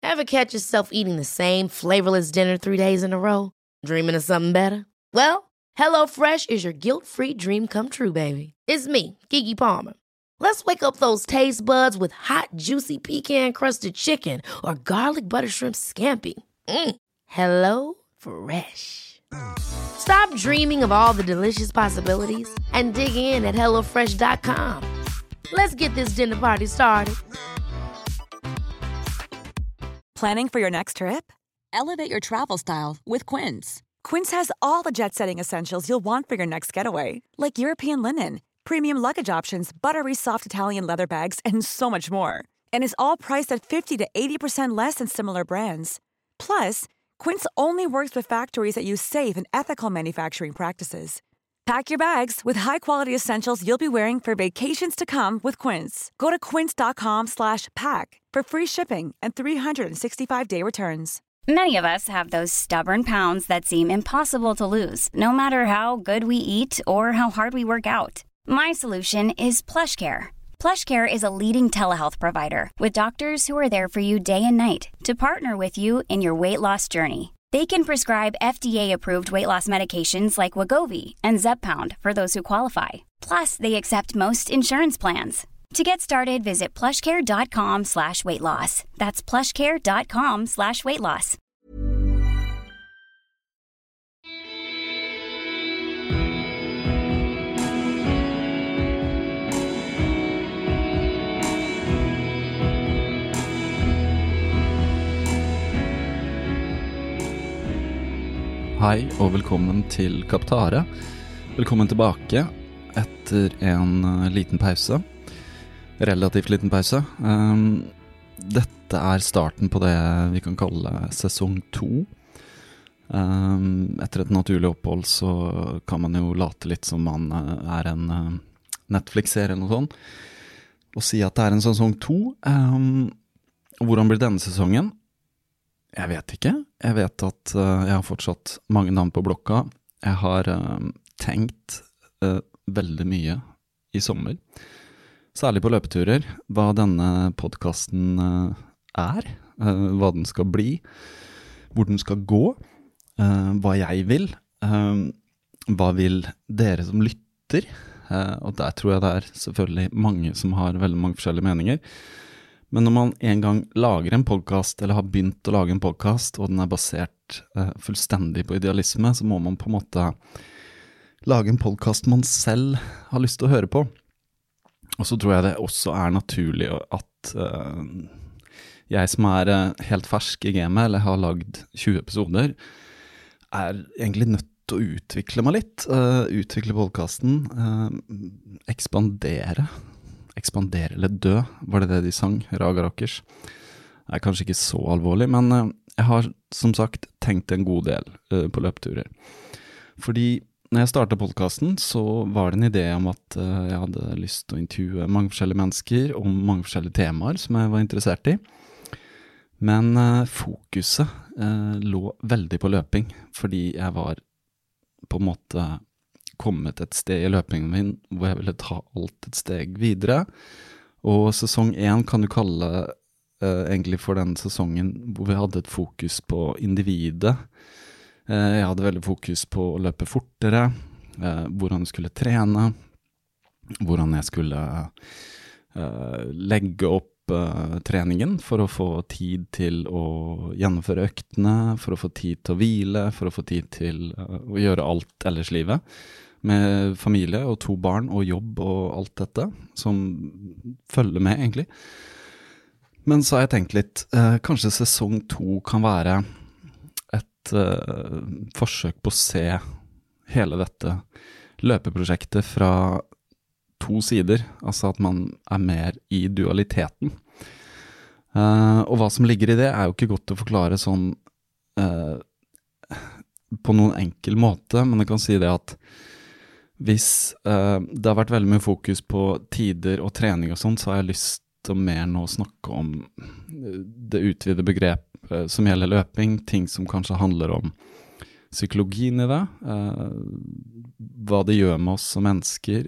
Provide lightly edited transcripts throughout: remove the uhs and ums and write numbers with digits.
Ever catch yourself eating the same flavorless dinner 3 days in a row? Dreaming of something better? Well, HelloFresh is your guilt-free dream come true, baby. It's me, Keke Palmer. Let's wake up those taste buds with hot, juicy pecan-crusted chicken or garlic butter shrimp scampi. Hello Fresh. Stop dreaming of all the delicious possibilities and dig in at HelloFresh.com. Let's get this dinner party started. Planning for your next trip? Elevate your travel style with Quince. Quince has all the jet-setting essentials you'll want for your next getaway, like European linen, premium luggage options, buttery soft Italian leather bags, and so much more. And is all priced at 50 to 80% less than similar brands. Plus, Quince only works with factories that use safe and ethical manufacturing practices. Pack your bags with high-quality essentials you'll be wearing for vacations to come with Quince. Go to quince.com/pack for free shipping and 365-day returns. Many of us have those stubborn pounds that seem impossible to lose, no matter how good we eat or how hard we work out. My solution is PlushCare. PlushCare is a leading telehealth provider with doctors who are there for you day and night to partner with you in your weight loss journey. They can prescribe FDA-approved weight loss medications like Wegovy and Zepbound for those who qualify. Plus, they accept most insurance plans. To get started, visit plushcare.com/weightloss. That's plushcare.com/weightloss. Hei og velkommen til Kaptare. Velkommen tilbake etter en liten pause. Relativt liten pause. Dette er starten på det vi kan kalle sesong 2. Etter et naturlig opphold så kan man jo late litt som man er en Netflix-serie eller noe sånt, og si at det er en sesong 2. Hvordan blir denne sesongen? Jeg vet ikke. Jeg vet at jeg har fortsatt mange navn på blokka. Jeg har tenkt veldig mye i sommer, særlig på løpeturer, hva denne podcasten er, hva den skal bli, hvor den skal gå, hva jeg vil, hva vil dere som lytter, og der tror jeg det er selvfølgelig mange som har veldig mange forskjellige meninger. Men når man en gang lager en podcast, eller har begynt å lage en podcast, og den er basert fullstendig på idealisme, så må man på en måte lage en podcast man selv har lyst til å høre på. Og så tror jeg det også er naturlig at jeg som er helt fersk i gamet, eller har lagd 20 episoder, er egentlig nødt til å utvikle meg litt, utvikle podcasten, ekspandere eller dø, var det de sang, Raga Rockers. Det er kanskje ikke så alvorlig, men jeg har som sagt tenkt en god del på løpeturer. Fordi når jeg startet podcasten, så var det en idé om at jeg hadde lyst til å intervjue mange forskjellige mennesker om mange forskjellige temaer som jeg var interessert i. Men fokuset lå veldig på løping, fordi jeg var på en måte kommet et sted i løpingen min hvor jeg ville ta alt et steg videre. Og sesong 1 kan du kalle egentlig for den sesongen hvor vi hadde et fokus på individet. Jeg hadde veldig fokus på å løpe fortere, hvordan jeg skulle trene, hvordan jeg skulle legge opp treningen for å få tid til å gjennomføre øktene, for å få tid til å hvile, for å få tid til å gjøre alt ellers i livet, med familie og 2 barn og jobb og alt dette, som følger med egentlig. Men så har jeg tenkt litt, kanskje sesong 2 kan være et forsøk på å se hele dette løpeprosjektet fra 2 sider, altså at man er mer i dualiteten. Og hva som ligger i det er jo ikke godt å forklare sånn på noen enkel måte, men jeg kan si det at hvis det har vært veldig mye fokus på tider og trening og sånt, så har jeg lyst til å mer nå snakke om det utvidede begrep som gjelder løping, ting som kanskje handler om psykologien i det, hva det gjør med oss som mennesker,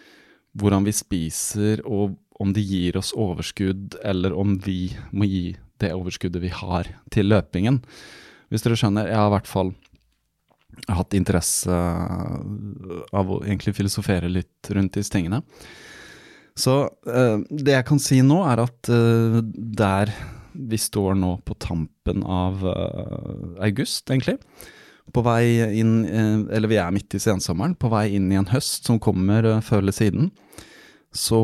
hvordan vi spiser, og om det gir oss overskudd, eller om vi må gi det overskuddet vi har til løpingen. Hvis dere skjønner, jeg har i hvert fall hatt interesse av å egentlig filosofere litt rundt disse tingene. Så det jeg kan si nå at der vi står nå på tampen av august, egentlig, på vei inn, eller vi midt i sensommeren, på vei inn i en høst som kommer før eller siden, så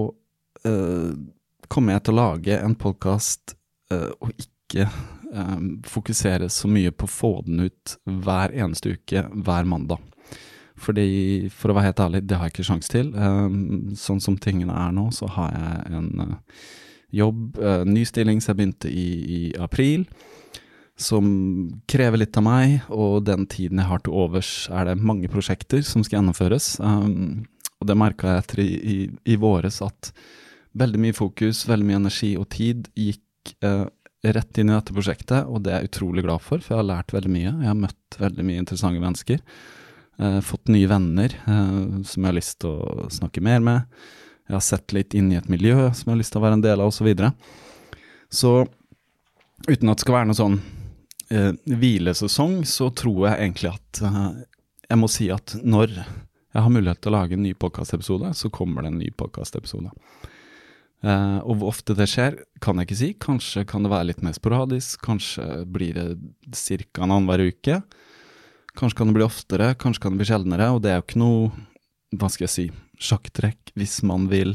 kommer jeg til å lage en podcast og ikke fokusere så mye på å få den ut hver eneste uke, hver mandag. Fordi, for å være helt ærlig, det har jeg ikke sjans til. Sånn som tingene nå, så har jeg en jobb, ny stilling som jeg begynte i april, som krever litt av meg, og den tiden jeg har til overs det mange prosjekter som skal gjennomføres. Og det merket jeg etter i våres at veldig mye fokus, veldig mye energi og tid gikk rett inn i dette prosjektet, og det jeg utrolig glad for jeg har lært veldig mye. Jeg har møtt veldig mye interessante mennesker, fått nye venner som jeg har lyst til å snakke mer med. Jeg har sett litt inn i et miljø som jeg har lyst til å være en del av, og så videre. Så uten at det skal være noe sånn hvilesesong, så tror jeg egentlig at jeg må si at når jeg har mulighet til å lage en ny podcast-episode, så kommer det en ny podcast-episode. Og hvor ofte det skjer, kan jeg ikke si. Kanskje kan det være litt mer sporadisk, kanskje blir det cirka en annen hver uke. Kanskje kan det bli oftere, kanskje kan det bli sjeldnere, og det jo ikke noe, hva skal jeg si, sjakktrekk hvis man vil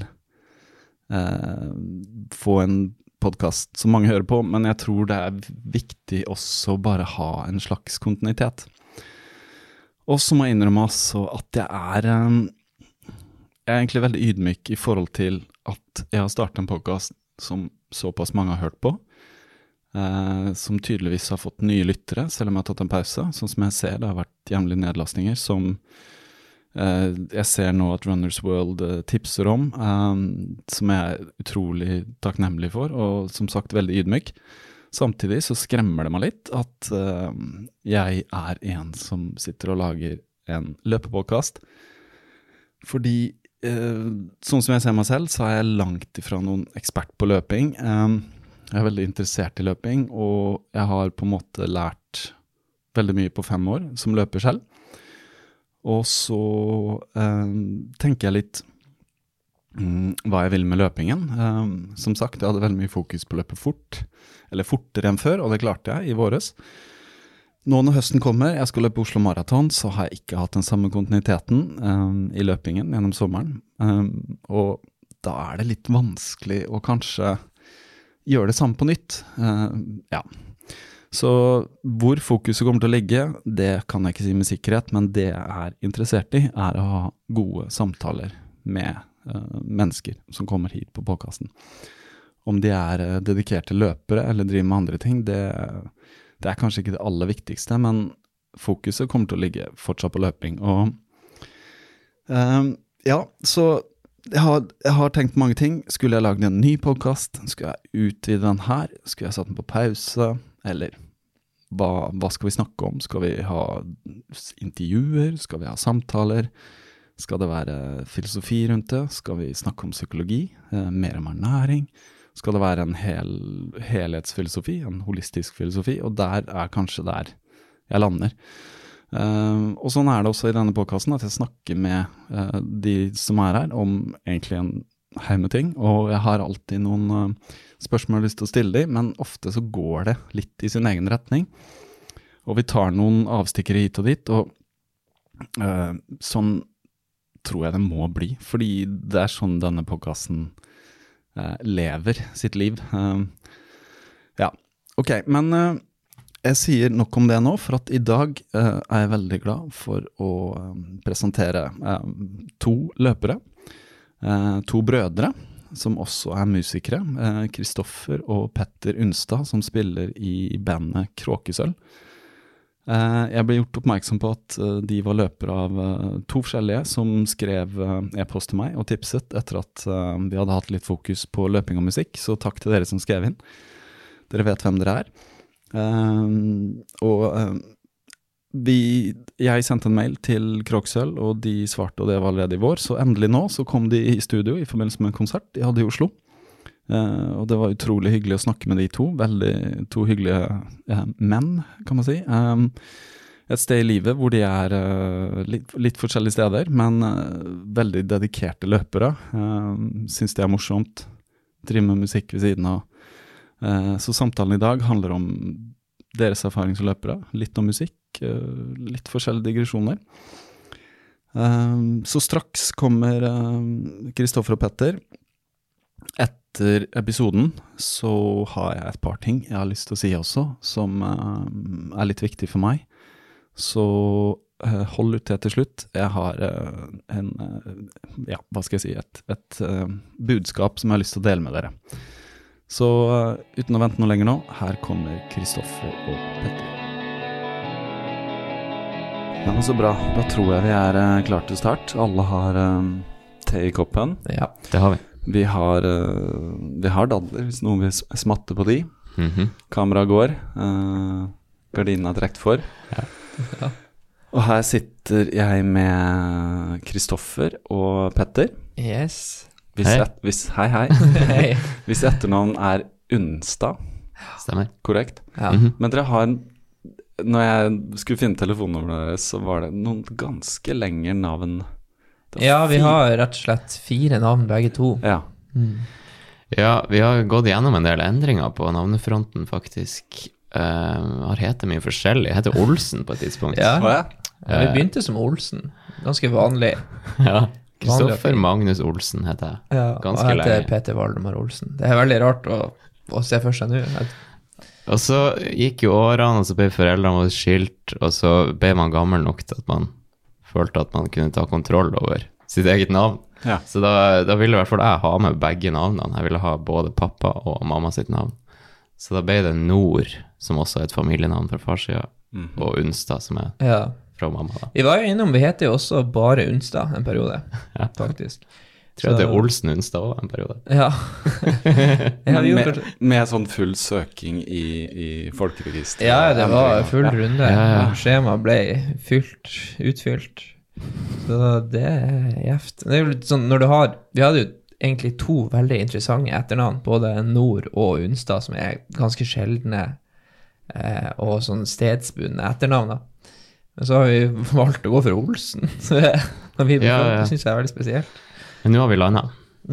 få en podcast som mange hører på, men jeg tror det viktig også bare ha en slags kontinuitet. Og så må jeg innrømme også at jeg egentlig veldig ydmyk i forhold til at jeg har startet en podcast som såpass mange har hørt på, som tydeligvis har fått nye lyttere, selv om jeg har tatt en pause. Sånn som jeg ser, det har vært jevnlige nedlastninger som jeg ser nå at Runners World tipser om, som jeg utrolig takknemlig for, og som sagt veldig ydmyk. Samtidig så skremmer det meg litt at jeg en som sitter og lager en løpepodcast, fordi sånn som jeg ser meg selv, så jeg langt ifra noen ekspert på løping. Jeg veldig interessert i løping, og jeg har på en måte lært veldig mye på 5 år som løper selv. Og så tenker jeg litt hva jeg vil med løpingen. Som sagt, jeg hadde veldig mye fokus på å løpe fort, eller fortere enn før, og det klarte jeg i våres. Nå når høsten kommer, jeg skal løpe Oslo Marathon, så har jeg ikke hatt den samme kontinuiteten i løpingen gjennom sommeren. Og da det litt vanskelig å kanskje gjøre det samme på nytt. Ja. Så hvor fokuset kommer til å ligge, det kan jeg ikke si med sikkerhet, men det jeg interessert i å ha gode samtaler med mennesker som kommer hit på podcasten. Om de dedikerte løpere eller driver med andre ting, det kanskje ikke det aller viktigste, men fokuset kommer til å ligge fortsatt på løping. Og ja, så jeg har tenkt mange ting. Skulle jeg lage en ny podcast? Skulle jeg utvide den her? Skulle jeg satt den på pause? Eller hva skal vi snakke om? Skal vi ha intervjuer? Skal vi ha samtaler? Skal det være filosofi rundt det? Skal vi snakke om psykologi? Mer om ernæring? Skal det være en helhetsfilosofi, en holistisk filosofi? Og der kanskje der jeg lander. Og sånn det også i denne podcasten, at jeg snakker med de som her om egentlig en haug med ting, og jeg har alltid noen spørsmål jeg har lyst til å stille dem, men ofte så går det litt i sin egen retning, og vi tar noen avstikkere hit og dit, og sånn tror jeg det må bli, fordi det sånn denne podcasten lever sitt liv. Ja, ok, men jeg sier nok om det nå, for at i dag jeg veldig glad for å presentere 2 løpere, 2 brødre, som også musikere, Kristoffer og Petter Unstad, som spiller i bandet Kråkesølv. Jeg ble gjort oppmerksom på at de var løpere av 2 forskjellige, som skrev e-post til meg og tipset etter at vi hadde hatt litt fokus på løping og musikk, så takk til dere som skrev inn. Dere vet hvem dere jeg sendte en mail til Kråkesølv, og de svarte, og det var allerede i vår, så endelig nå så kom de i studio i forbindelse med en konsert de hadde i Oslo, Og det var utrolig hyggelig å snakke med de to. Veldig to hyggelige menn, kan man si. Et sted i livet hvor de litt forskjellige steder, men veldig dedikerte løpere. Synes det morsomt. Driver med musikk ved siden av. Så samtalen i dag handler om deres erfaring som løpere. Litt om musikk, litt forskjellige digresjoner. Så straks kommer Kristoffer og Petter. Etter episoden så har jeg et par ting jeg har lyst til å si også, som litt viktig for meg. Så hold ut til slutt. Jeg har hva skal jeg si, et budskap som jeg har lyst til å dele med dere. Så uten å vente noe lenger nå, her kommer Kristoffer og Petter. Ja, men så bra. Da tror jeg vi klar til start. Alle har te i koppen. Ja, det har vi. Vi har dadler, hvis noen vil smatte på de. Kamera går. Gardinen trekt for. Ja. Og her sitter jeg med Kristoffer og Petter. Yes. Hei. Hei. Hvis etternavn Unstad. Stemmer. Korrekt? Ja. Men dere har når jeg skulle finne telefonnummeret deres, så var det noen ganske lengre navn. Ja, vi har rett og slett 4 navn begge to. Ja. Ja, vi har gått gjennom en del endringer på navnefronten faktisk. Har heter mye forskjellig. Jeg heter Olsen på et tidspunkt. Ja, vi begynte som Olsen. Ganske vanlig. Ja, Kristoffer Magnus Olsen heter jeg. Ja, ganske og jeg heter Peter Valdemar Olsen. Det veldig rart å se for seg nå. Og så gikk jo årene, og så ble foreldrene våre skilt, og så ble man gammel nok til at man følte at man kunne ta kontroll over sitt eget navn. Ja. Så da ville i hvert fall jeg ha med begge navnene. Jeg ville ha både pappa og mamma sitt navn. Så da ble det Nord, som også et familienavn fra farssida, og Unstad, som fra mamma da. Vi var jo innom, vi heter jo også bare Unstad en periode, faktisk. Jeg tror det Olsen Unstad også en periode. Ja. med sånn full søking i folkeregisteret. Ja, det var full runde. Ja. Skjema ble utfylt. Så det gjevt. Det er jo litt sånn, vi hadde jo egentlig 2 veldig interessante etternavn, både Nord og Unstad, som ganske sjeldne og sånn stedsbundne etternavn da. Men så har vi valgt å gå for Olsen, så det synes jeg veldig spesielt. Men nå har vi landet.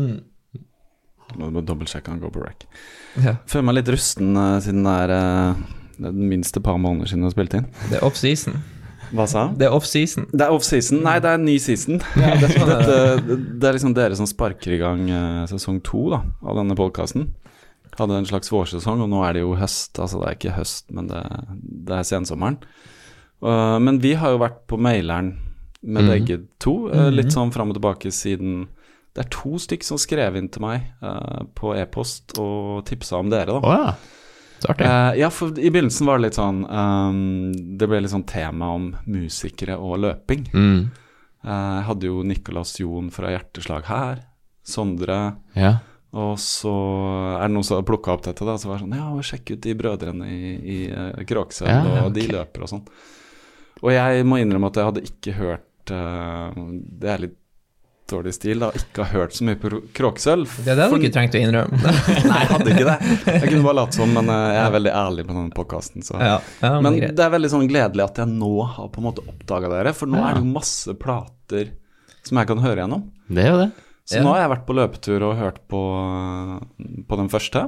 Må dobbeltsjekke han går på rec. Ja. Føler meg litt rusten siden det den minste par måneder siden jeg har spilt inn. Det off-season. Hva sa han? Det off-season. Det off-season? Nei, det ny season. Ja, det liksom dere som sparker i gang sesong 2 da, av denne podcasten. Hadde en slags vårsesong, og nå det jo høst. Altså det ikke høst, men det sensommeren. Men vi har jo vært på maileren med begge to, litt sånn frem og tilbake siden. Det 2 stykker som skrev inn til meg på e-post og tipset om dere da. Åja. Ja, for i begynnelsen var det litt sånn det ble litt sånn tema om musikere og løping. Jeg hadde jo Nicolas Jon fra Hjerteslag her, Sondre, og så det noen som plukket opp dette da, så var det sånn, ja, sjekk ut de brødrene i Kråksøl, og de løper og sånn. Og jeg må innrømme at jeg hadde ikke hørt, det litt dårlig stil da, ikke har hørt så mye på Kråksøl. Det du ikke trengt å innrømme. Nei, jeg hadde ikke det. Jeg kunne bare latt sånn, men jeg veldig ærlig på denne podcasten. Så. Men det veldig sånn gledelig at jeg nå har på en måte oppdaget dere, for nå det jo masse plater som jeg kan høre gjennom. Det jo det. Så nå har jeg vært på løpetur og hørt på den første,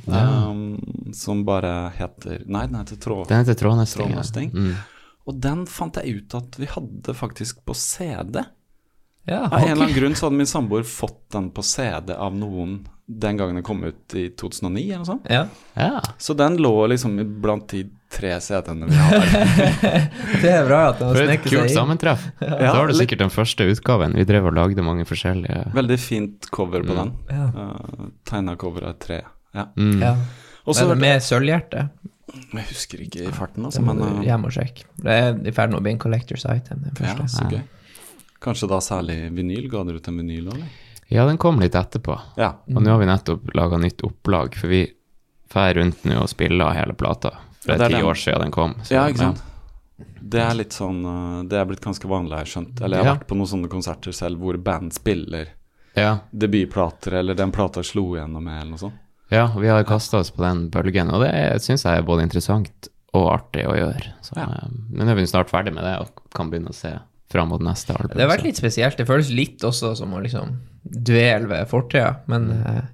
som bare heter, den heter Trådnøsting. Og den fant jeg ut at vi hadde faktisk på CD. Ja, av en eller annen grunn så hadde min samboer fått den på CD av noen den gangen den kom ut i 2009 eller noe sånt. Ja. Så den lå liksom blant de 3 CD-ene vi har. Det bra at den snekket seg inn. For et kult sammentreff. Da har du sikkert den første utgaven. Vi drev og lagde mange forskjellige. Veldig fint cover på den. Tegnet cover av 3. Ja. Også det med sølvhjerte. Jeg husker ikke i farten altså, men hjem og sjekk. Det i ferd med å bli en collector's item den første. Ja, så gøy. Kanskje da særlig vinyl, ga dere ut en vinyl eller? Ja, den kom litt etterpå. Ja. Og nå har vi nettopp laget nytt opplag, for vi fer rundt nå og spiller hele plata. For det 10 år siden den kom. Så, ja, ikke sant? Det litt sånn, det blitt ganske vanlig, jeg har skjønt. Eller jeg har vært på noen sånne konserter selv, hvor band spiller debutplater, eller den plata slo gjennom med, eller noe sånt. Ja, vi har kastet oss på den bølgen, og det synes jeg både interessant og artig å gjøre. Så, men jeg er snart ferdig med det, og kan begynne å se frem mot neste album. Det har vært litt spesielt, det føles litt også som å liksom dvele ved fortida, men...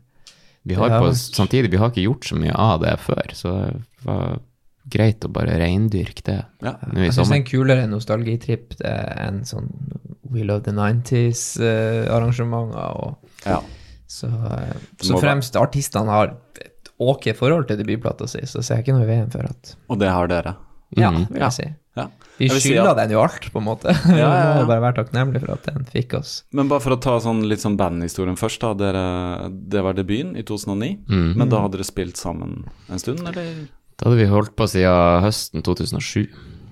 Vi har samtidig, vi har ikke gjort så mye av det før, så det var greit å bare reindyrke det. Ja. Jeg synes det er en kulere nostalgitripp, det er en sånn We Love the 90s arrangementer, og så fremst artistene har et ok forhold til debutplata si, så ser jeg ikke noe i veien for at... Og det har dere? Ja, vil jeg si. Ja. Vi skylder den jo alt, på en måte. Vi må bare være takknemlig for at den fikk oss. Men bare for å ta litt sånn bandhistorien først da, det var debuten i 2009, men da hadde dere spilt sammen en stund, eller? Da hadde vi holdt på siden høsten 2007.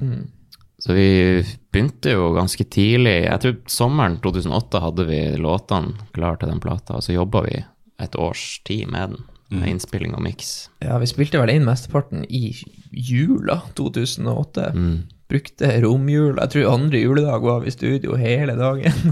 Så vi begynte jo ganske tidlig, jeg tror sommeren 2008 hadde vi låtene klar til den plata, og så jobbet vi et års tid med den. Med innspilling og mix. Ja, vi spilte vel inn mesteparten i jula 2008. Brukte romjula. Jeg tror andre juledag var vi i studio hele dagen.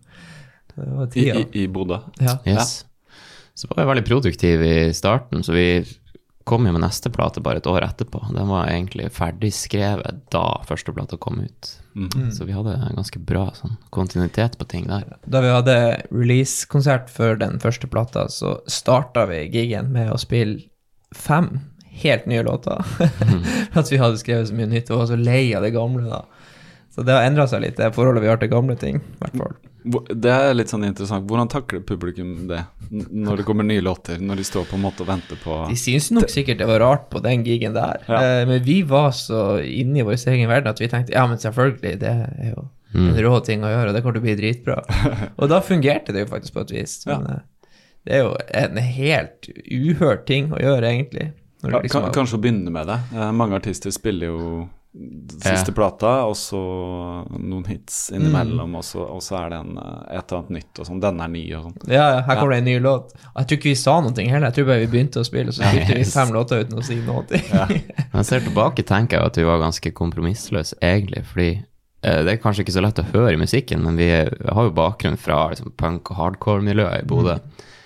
Det var tida. I Bodø? Ja. Yes. Så var vi veldig produktive i starten, så vi kom jo med neste plate bare et år etterpå. Den var egentlig ferdigskrevet da første plata kom ut. Så vi hadde ganske bra sånn kontinuitet på ting der. Da vi hadde release-konsert for den første plata, så startet vi giggen med å spille 5 helt nye låter. At vi hadde skrevet så mye nytt, og var så lei av det gamle da. Så det har endret seg litt, det forholdet vi har til gamle ting, i hvert fall. Det er litt sånn interessant. Hvordan takler publikum det når det kommer nye låter, når de står på en måte og venter på... De synes nok sikkert det var rart på den giggen der. Men vi var så inne i vår egen verden at vi tenkte, ja, men selvfølgelig, det er jo en rå ting å gjøre, og det kommer til å bli dritbra. Og da fungerte det jo faktisk på et vis. Men det er jo en helt uhørt ting å gjøre, egentlig. Liksom kanskje å begynne med det. Mange artister spiller jo siste plata, og så noen hits innimellom, og så er det et eller annet nytt, og sånn, den er ny, og sånn. Ja, her kommer det en ny låt. Jeg tror ikke vi sa noe heller, jeg tror bare vi begynte å spille, og så spilte vi 5 låter uten å si noe. Når jeg ser tilbake, tenker jeg at vi var ganske kompromissløse, egentlig, fordi det er kanskje ikke så lett å høre i musikken, men vi har jo bakgrunn fra liksom, punk- og hardcore-miljøet i Bodø,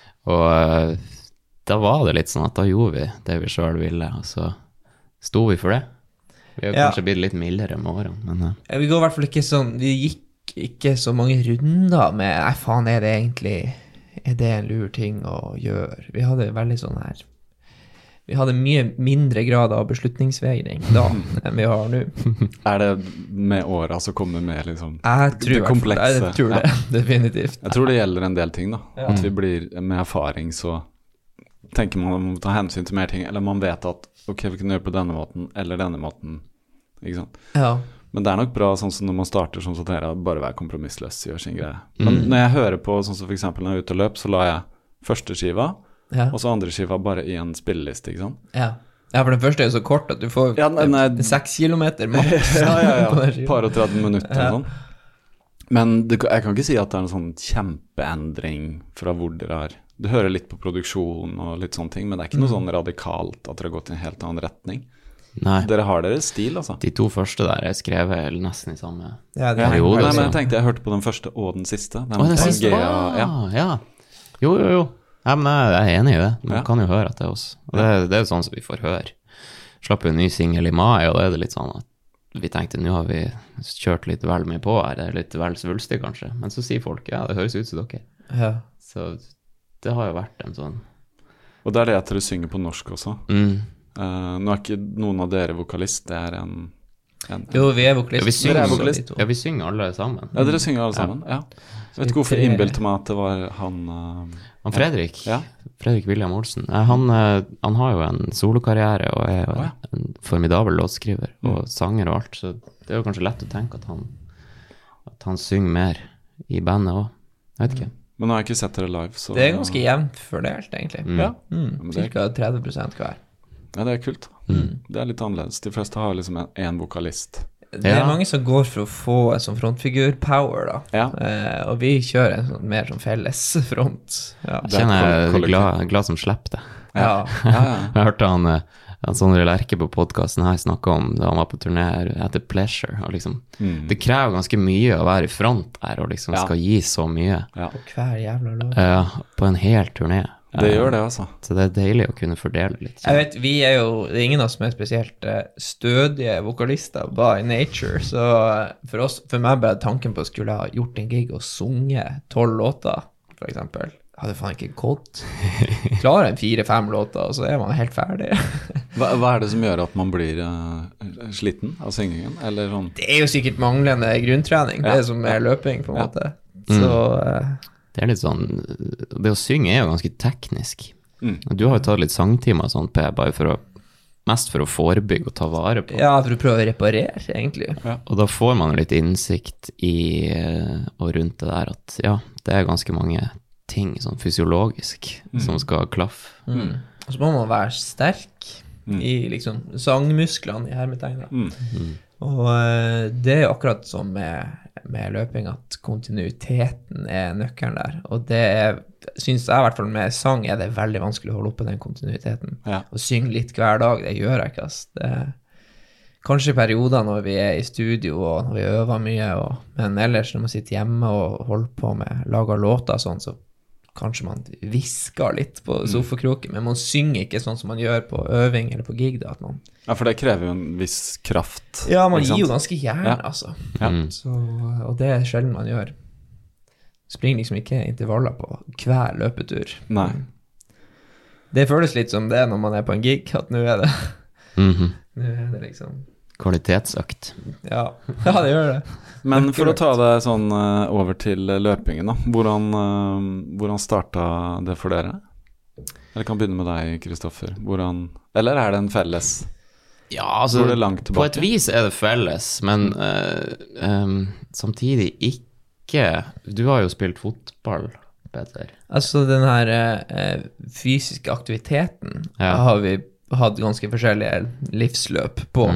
og da var det litt sånn at da gjorde vi det vi selv ville, og så sto vi for det. Vi har kanskje blitt litt mildere med årene, men... Vi går i hvert fall ikke sånn, vi gikk ikke så mange runder med, nei faen, er det en lur ting å gjøre? Vi hadde veldig sånn her, vi hadde mye mindre grad av beslutningsvegring da enn vi har nå. Er det med året så kommer med liksom det komplekse? Jeg tror det, definitivt. Jeg tror det gjelder en del ting da, at vi blir med erfaring så tenker man å ta hensyn til mer ting, eller man vet at ok, vi kan gjøre på denne måten, eller denne måten, ikke sant? Ja. Men det er nok bra sånn som når man starter sånn som dere, bare være kompromissløs, gjør sin greie. Men når jeg hører på, sånn som for eksempel når jeg er ute og løp, så la jeg første skiva, og så andre skiva bare i en spilleliste, ikke sant? Ja, for den første er jo så kort at du får 6 kilometer maks. Par og 30 minutter og sånn. Men jeg kan ikke si at det er en sånn kjempeendring fra hvor dere er. Du hører litt på produksjon og litt sånne ting, men det er ikke noe sånn radikalt at dere har gått i en helt annen retning. Nei. Dere har deres stil, altså. De 2 første der er skrevet nesten i samme periode. Nei, men jeg tenkte, jeg hørte på den første og den siste. Den siste? Ja. Jo. Ja, men jeg er enig i det. Man kan jo høre at det er oss. Og det er jo sånn som vi får høre. Slapp jo en ny single i mai, og da er det litt sånn at vi tenkte, nå har vi kjørt litt vel mye på her, det er litt vel svulstig kanskje. Men så sier folk, ja, det høres ut som dere. Ja. Så det har jo vært en sånn... Og det er det at dere synger på norsk også. Nå er ikke noen av dere vokalist, det er en Jo, vi er vokalist. Ja, vi synger alle sammen. Ja, dere synger alle sammen, ja. Jeg vet ikke hvorfor jeg innbilte meg at det var han Fredrik. Ja. Fredrik William Olsen. Han har jo en solokarriere og er jo en formidabel låtskriver og sanger og alt, så det er jo kanskje lett å tenke at han synger mer i bandet også. Jeg vet ikke. Men nå har jeg ikke sett dere live, så... Det er ganske jevnt fordelt, egentlig. Ja. Cirka 30% hver. Ja, det er kult. Det er litt annerledes. De fleste har liksom en vokalist. Det er mange som går for å få en sånn frontfigur-power, da. Ja. Og vi kjører en sånn mer sånn felles front. Ja. Jeg kjenner jeg glad som slipper det. Ja. Jeg hørte Sondre Lerche på podcasten her snakket om da han var på turné etter Pleasure, og liksom, det krever ganske mye å være i front der, og liksom skal gi så mye. På hver jævla låt. På en hel turné. Det gjør det, altså. Så det deilig å kunne fordele litt. Jeg vet, det er ingen av oss som spesielt stødige vokalister by nature, så for meg bare tanken på å skulle ha gjort en gig og sunget 12 låter, for eksempel, hadde faen ikke gått. Klarer en 4-5 låter, og så er man helt ferdig. Hva det som gjør at man blir sliten av syngingen? Eller sånn? Det jo sikkert manglende grunntrening, det som løping på en måte. Så... Det litt sånn, det å synge jo ganske teknisk. Du har jo tatt litt sangtimer og sånt, bare mest for å forebygge og ta vare på. Ja, for å prøve å reparere, egentlig. Ja. Og da får man litt innsikt i, og rundt det der, at det ganske mange ting, sånn fysiologisk, som skal klaffe. Og så må man være sterk i liksom sangmusklene i hermetegnet. Og det akkurat som med løping, at kontinuiteten nøkkelen der, og det synes jeg i hvert fall med sang det veldig vanskelig å holde oppe den kontinuiteten. Og synge litt hver dag, det gjør jeg ikke, kanskje i perioder når vi i studio og når vi øver mye, men ellers når man sitter hjemme og holder på med lager låter og sånn, så kanskje man visker litt på sofakroken, men man synger ikke sånn som man gjør på øving eller på gig da, at man... Ja, for det krever jo en viss kraft. Ja, man gir jo ganske jern, altså. Så, og det sjelden man gjør. Springer liksom ikke intervaller på hver løpetur. Nei. Det føles litt som det når man på en gig, at nå det. Nå det liksom... Kvalitetsøkt. Ja, det gjør det. Men for å ta det sånn over til løpingen da, hvordan startet det for dere? Eller kan begynne med deg, Kristoffer. Eller det en felles? Ja, altså, det langt tilbake? På et vis det felles, men samtidig ikke. Du har jo spilt fotball, Peter. Altså den her fysiske aktiviteten har vi hatt ganske forskjellige livsløp på.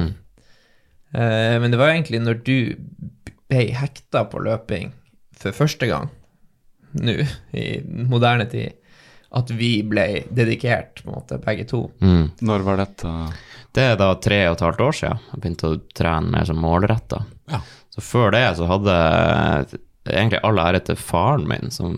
Men det var egentlig når du ble hekta på løping for første gang, nå, i moderne tid, at vi ble dedikert, på en måte, begge to. Når var dette? Det da 3,5 år siden. Jeg begynte å trene mer som målrettet. Ja. Så før det så hadde egentlig all ære til faren min, som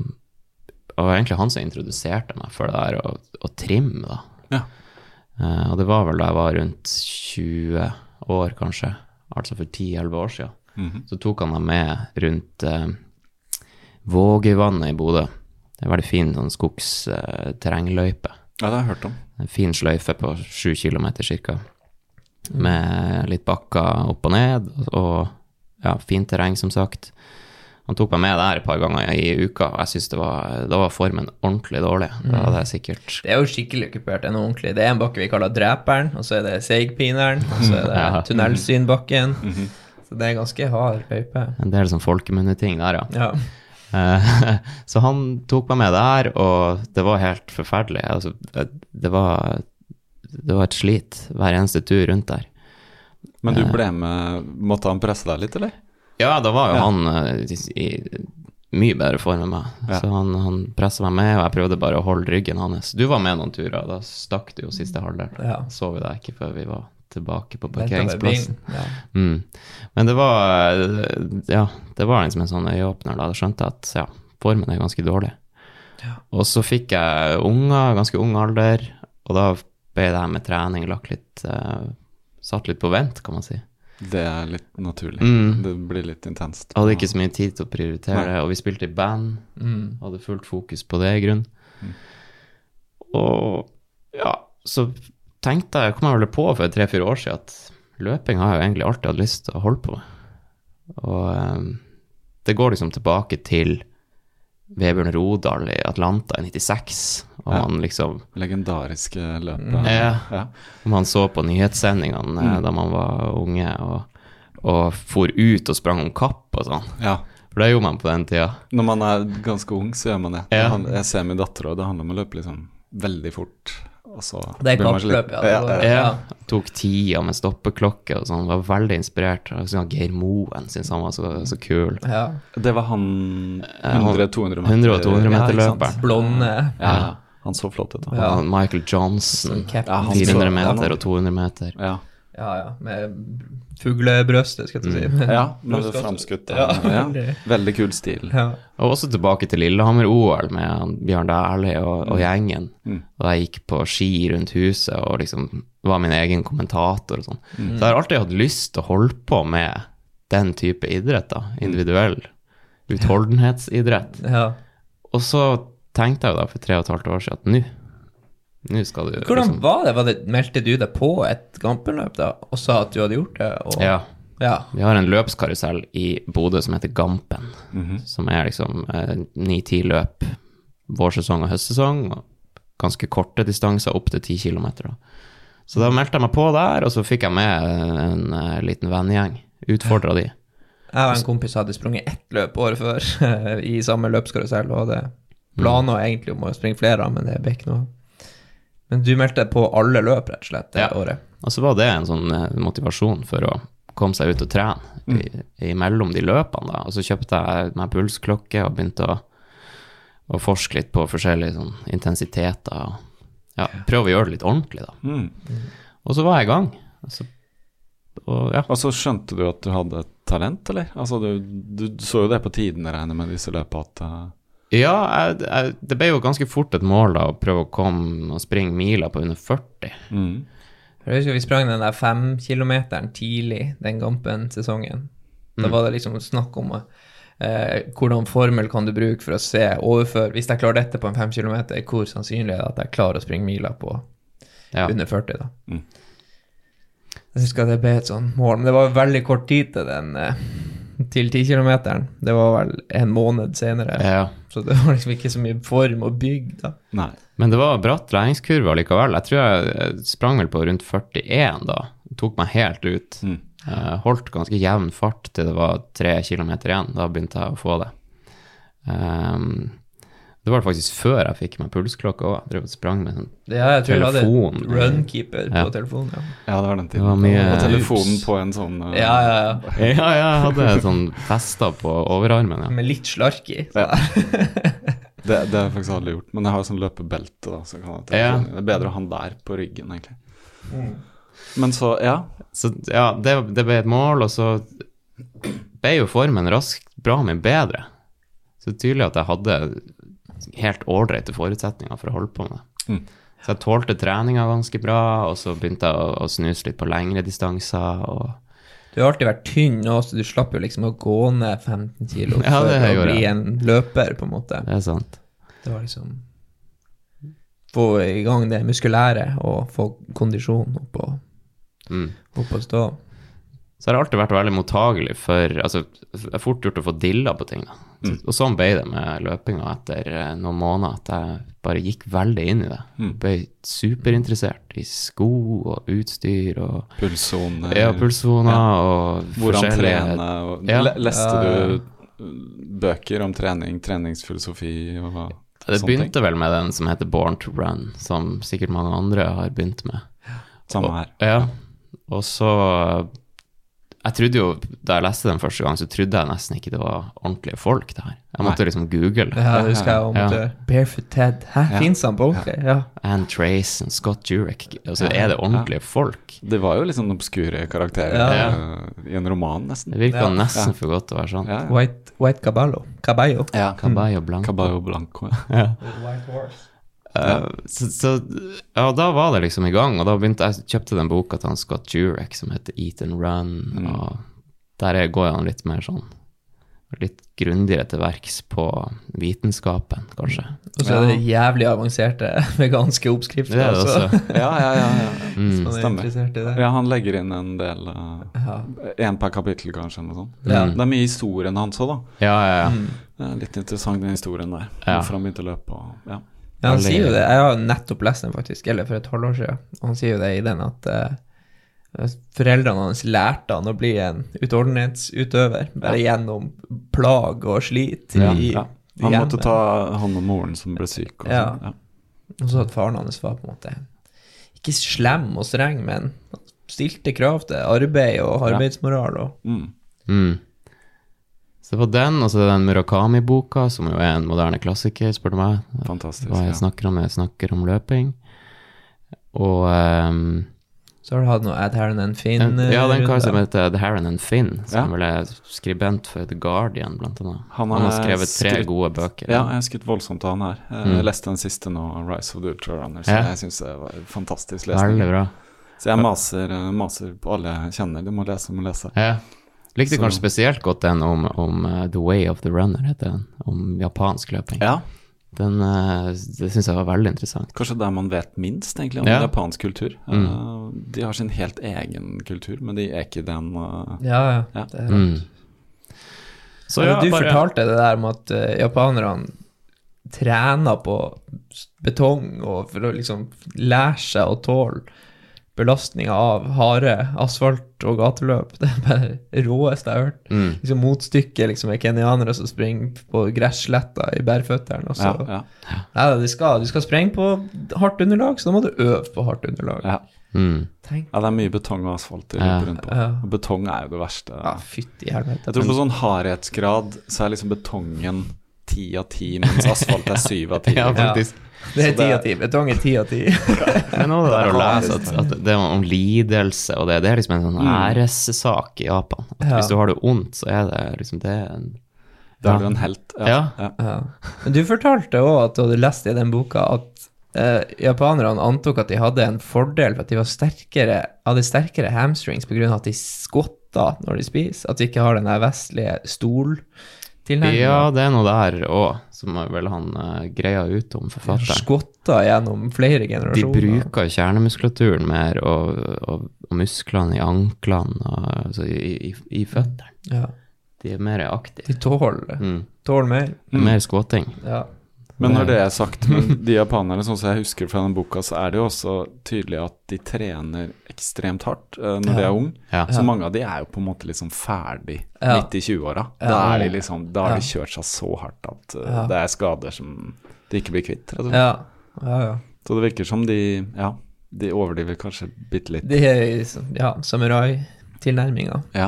var egentlig han som introduserte meg for det der å trimme, da. Ja. Og det var vel da jeg var rundt 20 år kanskje, altså for 10-11 år siden. Så tok han meg med rundt Vågevannet i Bodø. Det veldig fin sånn skogsterrengløype. Ja, det har jeg hørt om. En fin sløyfe på 7 kilometer cirka, med litt bakker opp og ned, og fint terreng som sagt. Han tok meg med der et par ganger i uka, og jeg synes da var formen ordentlig dårlig. Da hadde jeg sikkert... Det jo skikkelig okkupert, en ordentlig. Det en bakke vi kaller Dreperen, og så det Seigpineren, og så det Tunnelsynbakken. Så det ganske hard løype. En del sånn folkemunneting der, ja. Så han tok meg med der, og det var helt forferdelig. Altså, det var et slit hver eneste tur rundt der. Men du ble med, måtte han presse deg litt, eller? Ja, da var jo han i mye bedre form enn meg. Så han presset meg med, og jeg prøvde bare å holde ryggen hans. Du var med noen turer, da stakk du jo siste halvdel. Så vi deg ikke før vi var tilbake på parkeringsplassen. Men det var liksom en sånn øyeåpner da. Da skjønte jeg at formen ganske dårlig. Og så fikk jeg ganske ung alder, og da ble det her med trening lagt litt, satt litt på vent, kan man si. Det litt naturlig. Det blir litt intenst. Jeg hadde ikke så mye tid til å prioritere det, og vi spilte i band, hadde fullt fokus på det i grunn. Og så tenkte jeg, kom jeg vel på for 3-4 år siden, at løping har jeg jo egentlig alltid hatt lyst til å holde på med. Og det går liksom tilbake til Vebjørn Rodal i Atlanta i 96, og han liksom... Legendariske løpet. Man så på nyhetssendingene da man var unge, og for ut og sprang om kapp og sånn. Ja. For det gjorde man på den tida. Når man ganske ung, så gjør man det. Jeg ser min datter, og det handler om å løpe liksom veldig fort. Og så det kappløp, tok tida med stoppeklokke og sånn, var veldig inspirert. Sånn Geir Moen synes han var så kul. Det var han 100-200 meter. 100 og 200 meter løper. Blonde. Han så flott ut. Ja. Michael Johnson, 400 meter og 200 meter. Ja, med fuglebrøstet, skal jeg si. Ja, med det framskutt. Ja. Veldig kul stil. Ja. Og også tilbake til Lillehammer-OL med Bjørn Dæhlie og gjengen. Da jeg gikk på ski rundt huset og liksom var min egen kommentator og sånn. Så jeg har alltid hatt lyst til å holde på med den type idrett da, individuell utholdenhetsidrett. Ja. Og så tenkte jeg jo da for 3,5 år siden at nå skal du... Hvordan var det? Meldte du deg på et Gampenløp da, og sa at du hadde gjort det? Og... Ja, vi har en løpskarusell i Bodø som heter Gampen, som er liksom 9-10 løp, vårsesong og høstsesong, og ganske korte distanser opp til 10 kilometer da. Så da meldte jeg meg på der, og så fikk jeg med en liten vennegjeng, utfordret de. Jeg og en kompis hadde sprunget ett løp året før i samme løpskarusell, og hadde planer egentlig om å springe flere, men det ble ikke noe. Men du meldte deg på alle løp, rett og slett, det året. Og så var det en sånn motivasjon for å komme seg ut og trene i mellom de løpene da. Og så kjøpte jeg meg pulsklokke og begynte å forske litt på forskjellige sånn, intensiteter. Og prøve å gjøre det litt ordentlig da. Og så var jeg i gang. Og så skjønte du at du hadde et talent, eller? Altså, du så jo det på tiden jeg regner med disse løpene at... Ja, det ble jo ganske fort et mål da, å prøve å komme og springe miler på under 40. Jeg husker vi sprang den der 5 kilometeren tidlig, den Gampen-sesongen. Da var det liksom snakk om hvordan formel kan du bruke for å se overfør. Hvis jeg klarer dette på en 5 kilometer, hvor sannsynlig er det at jeg klarer å springe miler på under 40 da? Jeg husker at det ble et sånt mål, men det var veldig kort tid til den... til 10 kilometeren. Det var vel en måned senere. Så det var liksom ikke så mye form og bygg da. Nei. Men det var bratt læringskurve likevel. Jeg tror jeg sprang vel på rundt 41 da. Det tok meg helt ut. Holdt ganske jevn fart til det var 3 kilometer igjen. Da begynte jeg å få det. Det var faktisk før jeg fikk meg pulsklokke også. Jeg drev og sprang med en telefon. Jeg tror jeg hadde runkeeper på telefonen. Ja, det var den tiden. Det var mye... Og telefonen på en sånn... Ja, jeg hadde sånn fester på overarmen. Med litt slark i. Det har jeg faktisk aldri gjort, men jeg har sånn løpebelte da, så kan det er bedre å ha den der på ryggen, egentlig. Men så, Så, det ble et mål, og så ble jo formen raskt bra, men bedre. Så tydelig at jeg hadde... helt ålreite forutsetninger for å holde på med det. Så jeg tålte treninga ganske bra, og så begynte jeg å snuse litt på lengre distanser. Du har alltid vært tynn nå, så du slapp jo liksom å gå ned 15 kilo for å bli en løper, på en måte. Det er sant. Det var liksom få i gang det muskulære og få kondisjon opp og stå. Så har jeg alltid vært veldig mottagelig for, altså, jeg har fort gjort å få dilla på ting da. Og sånn ble det med løpinga etter noen måneder, at jeg bare gikk veldig inn i det. Ble superinteressert i sko og utstyr og... Pulssoner. Ja, pulssoner og hvordan forskjellige... trene, og leste du bøker om trening, treningsfilosofi og sånne ting? Det begynte vel med den som heter Born to Run, som sikkert mange andre har begynt med. Samme her. Ja, og så... Jeg trodde jo, da jeg leste den første gang, så trodde jeg nesten ikke det var ordentlige folk det her. Jeg måtte liksom google det. Ja, det husker jeg om Barefoot Ted. Finnes han på ordentlig? Ja. Anne Trace og Scott Jurek. Altså, er det ordentlige folk? Det var jo liksom obskure karakterer i en roman nesten. Det virket nesten for godt å være sånn. White Caballo. Caballo. Ja, Caballo Blanco. Caballo Blanco, White Horse. Så da var det liksom i gang, og da kjøpte den boka til han Scott Jurek som heter Eat and Run, og der går han litt mer sånn litt grundigere til verks på vitenskapen, kanskje. Og så er det jævlig avanserte veganske oppskrifter. Det er det også. Ja. Stemmer. Ja, han legger inn en del, en per kapittel kanskje, eller noe sånt. Det er mye historien hans også da. Ja. Det er litt interessant den historien der, hvorfor han begynte å løpe og, Ja, han sier jo det. Jeg har nettopp lest den faktisk, eller for et halvår siden. Og han sier jo det i den at foreldrene hans lærte han å bli en utholdenhetsutøver, bare gjennom plag og slit i Han måtte ta hånd om moren som ble syk. Og sånn. Og så at faren hans var på en måte ikke slem og streng, men stilte krav til arbeid og arbeidsmoral. Og... Så det var den, og så den Murakami-boka, som jo en moderne klassiker, spør du meg. Fantastisk, hva jeg snakker om løping. Og... så har du hatt noe Ed Herron and Finn. Ja, den kar som heter Ed Herron and Finn, som vel skribent for The Guardian, blant annet. Han har skrevet 3 gode bøker. Ja, jeg har skutt voldsomt av han her. Jeg leste den siste nå, Rise of the Ultra Runner, så jeg synes det var fantastisk lesning. Veldig bra. Så jeg maser på alle jeg kjenner, du må lese. Ja. Likte kanskje spesielt godt den om The Way of the Runner, heter den, om japansk løping. Ja. Det synes jeg var veldig interessant. Kanskje der man vet minst egentlig om japansk kultur. De har sin helt egen kultur, men de ikke den... Ja, det rett. Så du fortalte det der om at japanerne trener på betong og for å liksom lære seg å tåle belastningen av harde asfalt og gateløp. Det bare råeste jeg har hørt. Liksom motstykket liksom er kenianere som springer på gressletta i bærføtteren. Og så. Ja, de skal sprenge på hardt underlag, så da må du øve på hardt underlag. Ja. Ja, det er mye betong og asfalt rundt på. Og betong er jo det verste. Ja, fytti helvete. Jeg tror på sånn hardhetsgrad så er liksom betongen 10 av 10, mens asfalt er 7 av 10. Ja, faktisk. Det er 10 av 10, betong er 10 av 10. Men nå det der å lese at det om lidelse, og det er liksom en sånn æressak i Japan. Hvis du har det ondt, så er det liksom det Da er du en helt. Ja. Men du fortalte også at du hadde lest i den boka at japanerne antok at de hadde en fordel for at de hadde sterkere hamstrings på grunn av at de skvotter når de spiser, at de ikke har den der vestlige stoltilnærmingen. Ja, det er noe der også, som vel han greia ut om forfatteren. Skvotter gjennom flere generasjoner. De bruker kjernemuskulaturen mer, og musklene i anklene, altså i føtteren. Ja. De er mer aktive. De tåler mer. Mer skvotting. Ja. Men når det er sagt, men de japanerne, sånn som jeg husker fra den boka, så er det jo også tydelig at de trener ekstremt hardt når de er ung. Så mange av de er jo på en måte liksom ferdig midt i 20-åra. Da har de kjørt seg så hardt at det er skader som de ikke blir kvitt. Så det virker som de overdriver kanskje bitte litt. De er samurai-tilnærminger. Ja.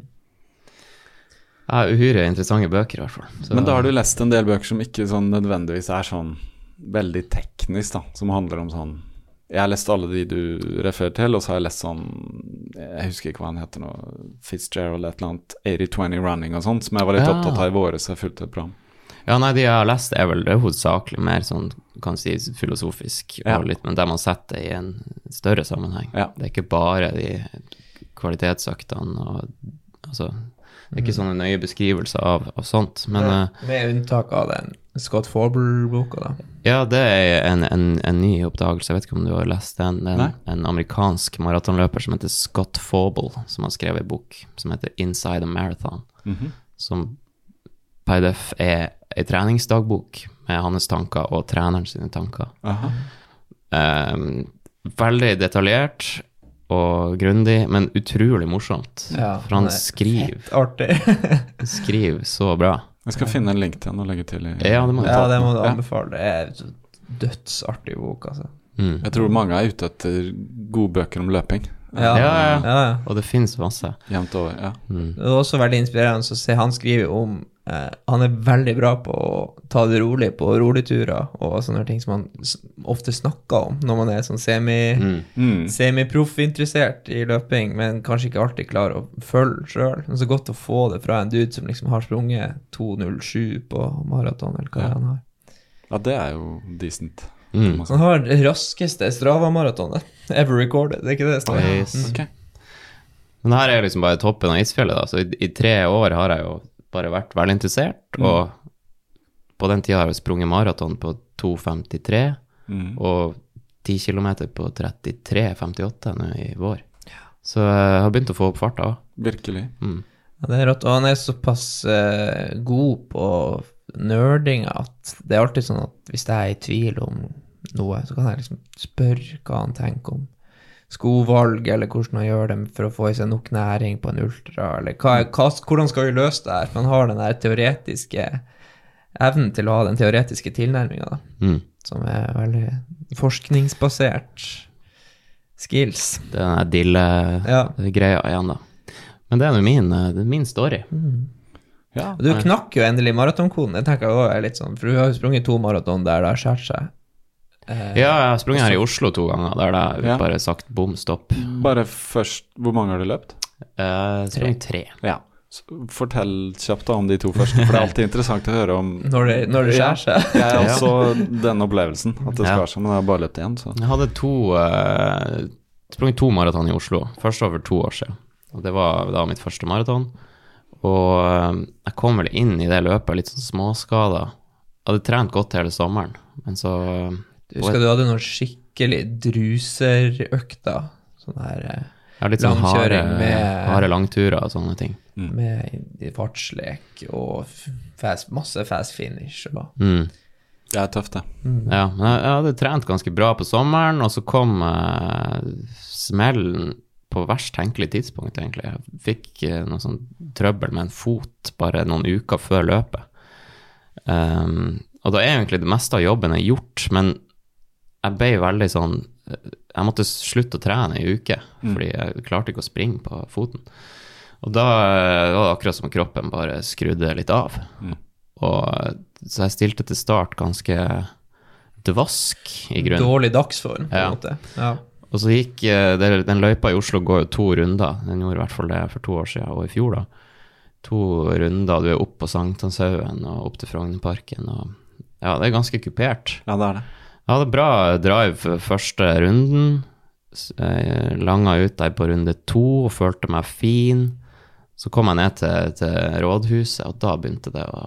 Ja, uhyre interessante bøker i hvert fall. Så... Men da har du lest en del bøker som ikke sånn nødvendigvis er sånn veldig teknisk da, som handler om sånn, jeg har lest alle de du refererer til, og så har jeg lest sånn, jeg husker ikke hva han heter nå, Fitzgerald et eller annet, 80-20 running og sånt, som jeg var litt opptatt av i våre, så jeg fulgte et program. Ja, nei, de jeg har lest er vel det hovedsakelig mer sånn, kan si, filosofisk, og litt, men der man setter det i en større sammenheng. Det er ikke bare de kvalitetsøktene, og altså... Det er ikke sånne nøye beskrivelser av sånt, men... Med unntak av den Scott Fauble-boka da. Ja, det er en ny oppdagelse, jeg vet ikke om du har lest den. Det er en amerikansk maratonløper som heter Scott Fauble, som har skrevet en bok som heter Inside a Marathon, som per def er en treningsdagbok med hans tanker og treneren sine tanker. Veldig detaljert, og grundig, men utrolig morsomt. For han skriver så bra. Jeg skal finne en link til han og legge til i... Ja, det må du anbefale. Det er dødsartig bok, altså. Jeg tror mange er ute etter gode bøker om løping. Ja. Og det finnes masse. Jevnt over, Det er også veldig inspirerende å se han skriver om han er veldig bra på å ta det rolig på roligturer og sånne ting som han ofte snakker om når man er sånn semi-proff-interessert i løping, men kanskje ikke alltid klarer å følge selv. Det er så godt å få det fra en dude som liksom har sprunget 2:07 på maraton, eller hva han har. Ja, det er jo decent. Han har det raskeste Strava-maratonet ever recorded, det er ikke det? Okay. Men her er liksom bare toppen av isfjellet da, så i 3 år har jeg jo bare vært veldig interessert, og på den tiden har jeg sprunget maraton på 2:53, og 10 kilometer på 33:58 nå i vår. Så jeg har begynt å få opp farta. Virkelig. Ja, det er rått, og han er såpass god på nerding at det er alltid sånn at hvis jeg er i tvil om noe, så kan jeg liksom spørre hva han tenker om skovalg, eller hvordan han gjør det for å få i seg nok næring på en ultra, eller hvordan skal vi løse det her? For han har den der teoretiske evnen til å ha den teoretiske tilnærmingen da, som er veldig forskningsbasert skills. Det er den dille greia igjen da. Men det er jo min story. Du knakk jo endelig maratonkoden, det tenker jeg også litt sånn, for du har jo sprunget 2 maraton der det har skjært seg. Jeg har sprunget her i Oslo 2 ganger, der det er bare sagt bom, stopp. Bare først, hvor mange har du løpt? Sprunget 3. Ja. Fortell kjapt om de 2 første, for det er alltid interessant å høre om når det skjer seg. Jeg er også den opplevelsen, at det skjer seg, men jeg har bare løpt igjen. Så. Jeg hadde sprunget 2 maraton i Oslo, først over 2 år siden, og det var da mitt første maraton, og jeg kom vel inn i det løpet litt sånn småskada. Jeg hadde trent godt hele sommeren, men så... Du husker du hadde noen skikkelig druserøkter, sånn her... litt sånn harde langturer og sånne ting. Med fartslek og masse fast finish. Det er tøft, det. Ja, men jeg hadde trent ganske bra på sommeren, og så kom smellen på verst tenkelig tidspunkt, egentlig. Jeg fikk noe sånn trøbbel med en fot bare noen uker før løpet. Og da er egentlig det meste av jobben gjort, men jeg ble veldig sånn... Jeg måtte slutte å trene i uke, fordi jeg klarte ikke å springe på foten. Og da var det akkurat som kroppen bare skrudde litt av. Så jeg stilte til start ganske dvask i grunnen. Dårlig dagsform, på en måte. Ja. Og så gikk, den løypa i Oslo går jo 2 runder. Den gjorde i hvert fall det for 2 år siden, og i fjor da. 2 runder, du er opp på Sankthanshaugen og opp til Frognerparken. Og, ja, det er ganske kupert. Ja, det er det. Jeg hadde bra drive første runden, langa ut der på runde 2 og følte meg fin. Så kom jeg ned til rådhuset, og da begynte det å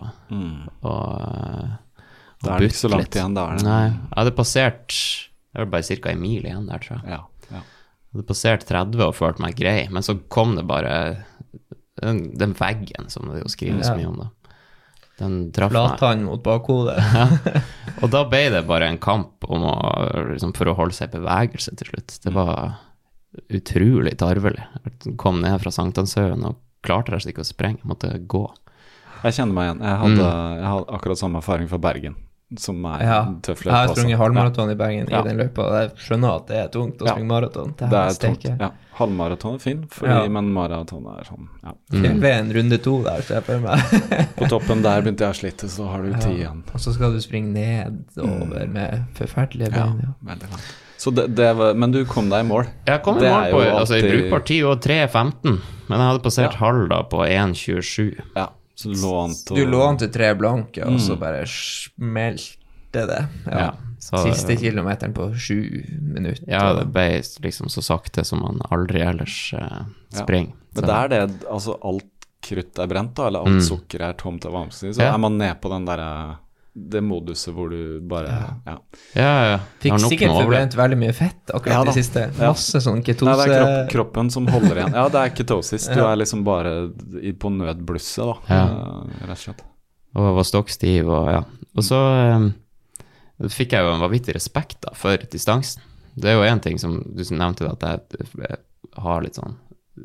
det er ikke så langt igjen, da er det. Nei, jeg hadde passert, det var bare cirka en mil igjen der, tror jeg. Ja. Jeg hadde passert 30 og følte meg grei, men så kom det bare den veggen som det jo skrives mye om da. Den traff meg. Flatann mot bakhodet. Og da ble det bare en kamp om liksom, for å holde seg i bevegelse til slutt. Det var utrolig tarvelig. Jeg kom ned fra Sankthanshaugen og klarte rett ikke å sprenge, jeg måtte gå. Jeg kjenner meg igjen. Jeg hadde akkurat samme erfaring fra Bergen, som tøff løp. Jeg har sprunget halvmaraton i Bergen i den løpet, og jeg skjønner at det er tungt å springe maraton. Det er tungt, halvmaraton er fin, men maraton er sånn, Det ble en runde 2 der, så jeg føler meg. På toppen der begynte jeg å slite, så har du 10 igjen. Og så skal du springe ned over med forferdelige bein. Veldig langt. Så men du kom deg i mål. Jeg kom i mål på altså, i brukbar tid og 3.15, men jeg hadde passert halv da på 1.27. Ja. Så du lå an til 3 blanke, og så bare smelte det. Siste kilometeren på 7 minutter. Ja, det ble liksom så sakte som man aldri ellers springer. Men det er det, altså alt krutt er brent da, eller alt sukker er tomt av vanskelig, så er man ned på den der, det moduset hvor du bare, Fikk sikkert forbrent veldig mye fett akkurat det siste. Masse sånn ketose. Nei, det er kroppen som holder igjen. Ja, det er ketosis. Du er liksom bare på nødblusse da, rett og slett. Og var stokkstiv, og så fikk jeg jo en vanvittig respekt da, for distansen. Det er jo en ting som du nevnte, at jeg har litt sånn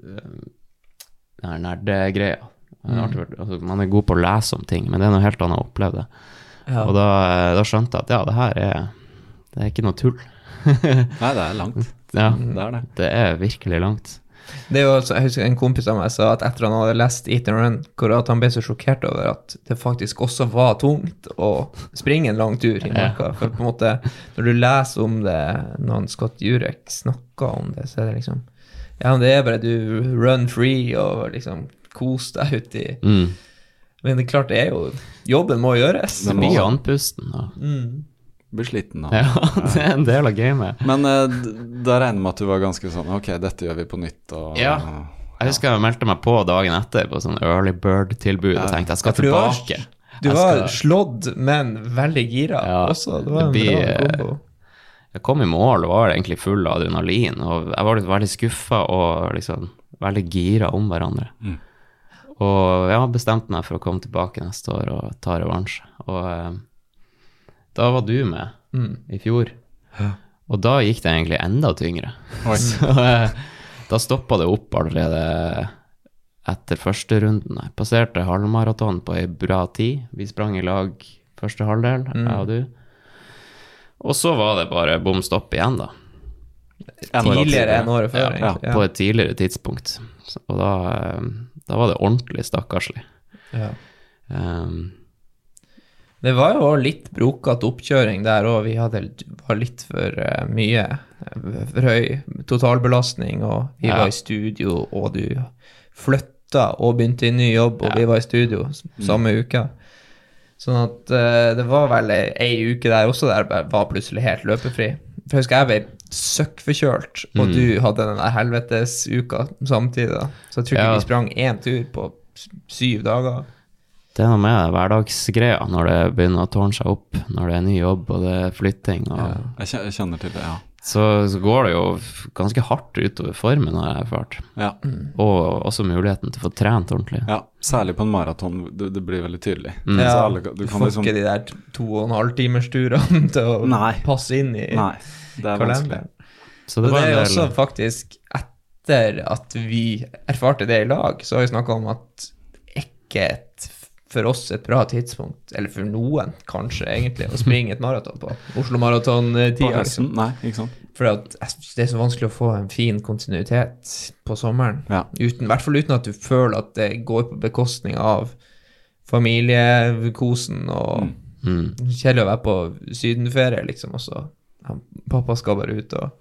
nerdegreier. Altså, man er god på å lese om ting, men det er noe helt annet å oppleve det. Og da skjønte jeg at det her det er ikke noe tull. Nei, det er langt. Det er det. Det er virkelig langt. Det er jo også, jeg husker en kompis av meg sa at etter han hadde lest Eat and Run, hvor at han ble så sjokkert over at det faktisk også var tungt å springe en lang tur i marka. For på en måte, når du leser om det, når Scott Jurek snakker om det, så er det liksom, det er bare du run free og liksom kos deg ut i... Men det er klart, det er jo, jobben må gjøres. Det blir andpusten da. Blir sliten da. Ja, det er en del av gamet. Men da regner med at du var ganske sånn, ok, dette gjør vi på nytt. Jeg husker jeg meldte meg på dagen etter på sånn early bird-tilbud og tenkte jeg skal tilbake. Du var slått, men veldig gira også. Det var en bra kombo. Jeg kom i mål og var egentlig full av adrenalin, og jeg var veldig skuffet og liksom veldig gira om hverandre. Og jeg har bestemt meg for å komme tilbake neste år og ta revansje. Og da var du med i fjor. Og da gikk det egentlig enda tyngre. Så da stoppet det opp allerede etter første runden. Jeg passerte halvmaraton på en bra tid. Vi sprang i lag første halvdel, jeg og du. Og så var det bare bom stopp igjen da. Tidligere enn året før. På et tidligere tidspunkt. Og da var det ordentlig stakkarslig. Det var jo litt broket oppkjøring der også. Vi var litt for mye, for høy totalbelastning, og vi var i studio, og du flytta og begynte i ny jobb, og vi var i studio samme uke. Sånn at det var vel en uke der også der var plutselig helt løpefri. For jeg husker jeg ble søkkforkjølt, og du hadde den der helvetesuka samtidig da. Så jeg tror ikke vi sprang en tur på 7 dager. Det noe med hverdagsgreia når det begynner å tårne seg opp, når det ny jobb og det flytting. Og Jeg kjenner til det, Så går det jo ganske hardt utover formen, har jeg erfart. Ja. Og også muligheten til å få trent ordentlig. Ja, særlig på en maraton, det blir veldig tydelig. Ja, du får liksom ikke de der 2,5 timers turene til å passe inn i kalenderen. Så det er også faktisk etter at vi erfarte det i lag, så har vi snakket om at ikke for oss et bra tidspunkt, eller for noen kanskje egentlig, å springe et maraton på Oslo Maraton-tida. Liksom. Nei, ikke sant? For at det så vanskelig å få en fin kontinuitet på sommeren, i hvert fall uten at du føler at det går på bekostning av familiekosen, og kjedelig å være på sydenferie, liksom, og så pappa skal bare ut og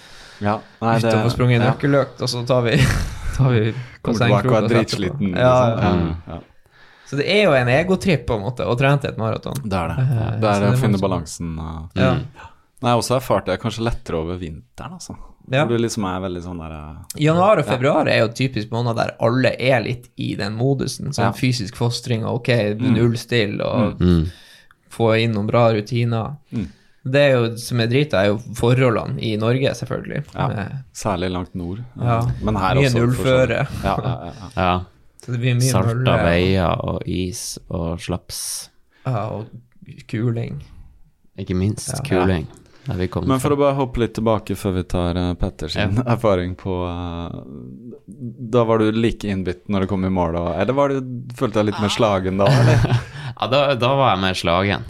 ut og få sprunget nøkkeløkt, og så tar vi kommer tilbake og er dritsliten. Ja. Så det er jo en egotripp på en måte å trene til et maraton. Det er det. Det er å finne balansen. Nei, jeg også erfart det kanskje lettere over vinteren, altså. Hvor det liksom er veldig sånn der... Januar og februar er jo typisk måned der alle er litt i den modusen, sånn fysisk fostring, og nullstill, og få inn noen bra rutiner. Det er jo, som er drita, er jo forholdene i Norge, selvfølgelig. Særlig langt nord. Men her mye også. Mye nullføre. Ja. Så det blir mye salta veier og is og slaps. Ja, og kuling. Ikke minst kuling. Men for å bare hoppe litt tilbake før vi tar Petters erfaring på... Da var du like innbitt når du kom i mål, eller følte deg litt mer slagen da, eller? Ja, da var jeg mer slagen.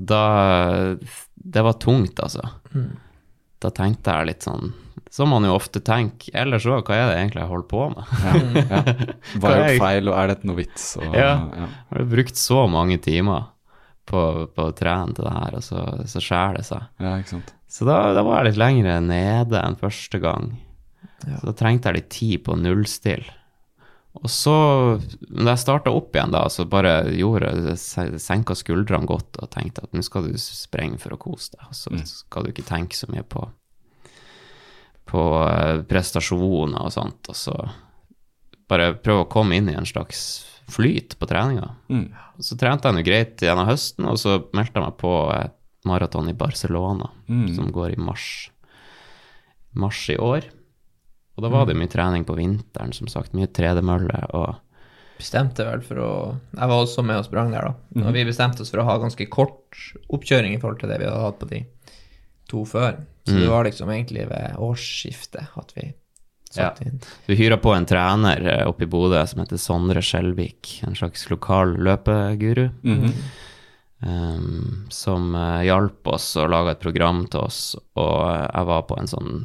Det var tungt, altså. Da tenkte jeg litt sånn... Som man jo ofte tenker, ellers så, hva er det egentlig jeg holder på med? Hva er det feil, og er det noe vits? Jeg har brukt så mange timer på å trene til det her, og så skjer det seg. Ja, ikke sant. Så da var jeg litt lengre nede enn første gang. Så da trengte jeg litt tid på nullstill. Og så, når jeg startet opp igjen da, så bare senket skuldrene godt, og tenkte at nå skal du sprenge for å kose deg, og så skal du ikke tenke så mye på prestasjoner og sånt, og så bare prøve å komme inn i en slags flyt på treninga. Så trente jeg noe greit gjennom høsten, og så meldte jeg meg på et maraton i Barcelona, som går i mars i år. Og da var det mye trening på vinteren, som sagt, mye tredemølle, og bestemte vel for å... Jeg var også med og sprang der da. Og vi bestemte oss for å ha ganske kort oppkjøring i forhold til det vi hadde hatt på de 2 før. Så det var liksom egentlig ved årsskiftet at vi satt inn. Vi hyret på en trener oppe i Bodø som heter Sondre Skjelvik, en slags lokal løpeguru, som hjalp oss og laget et program til oss, og jeg var på en sånn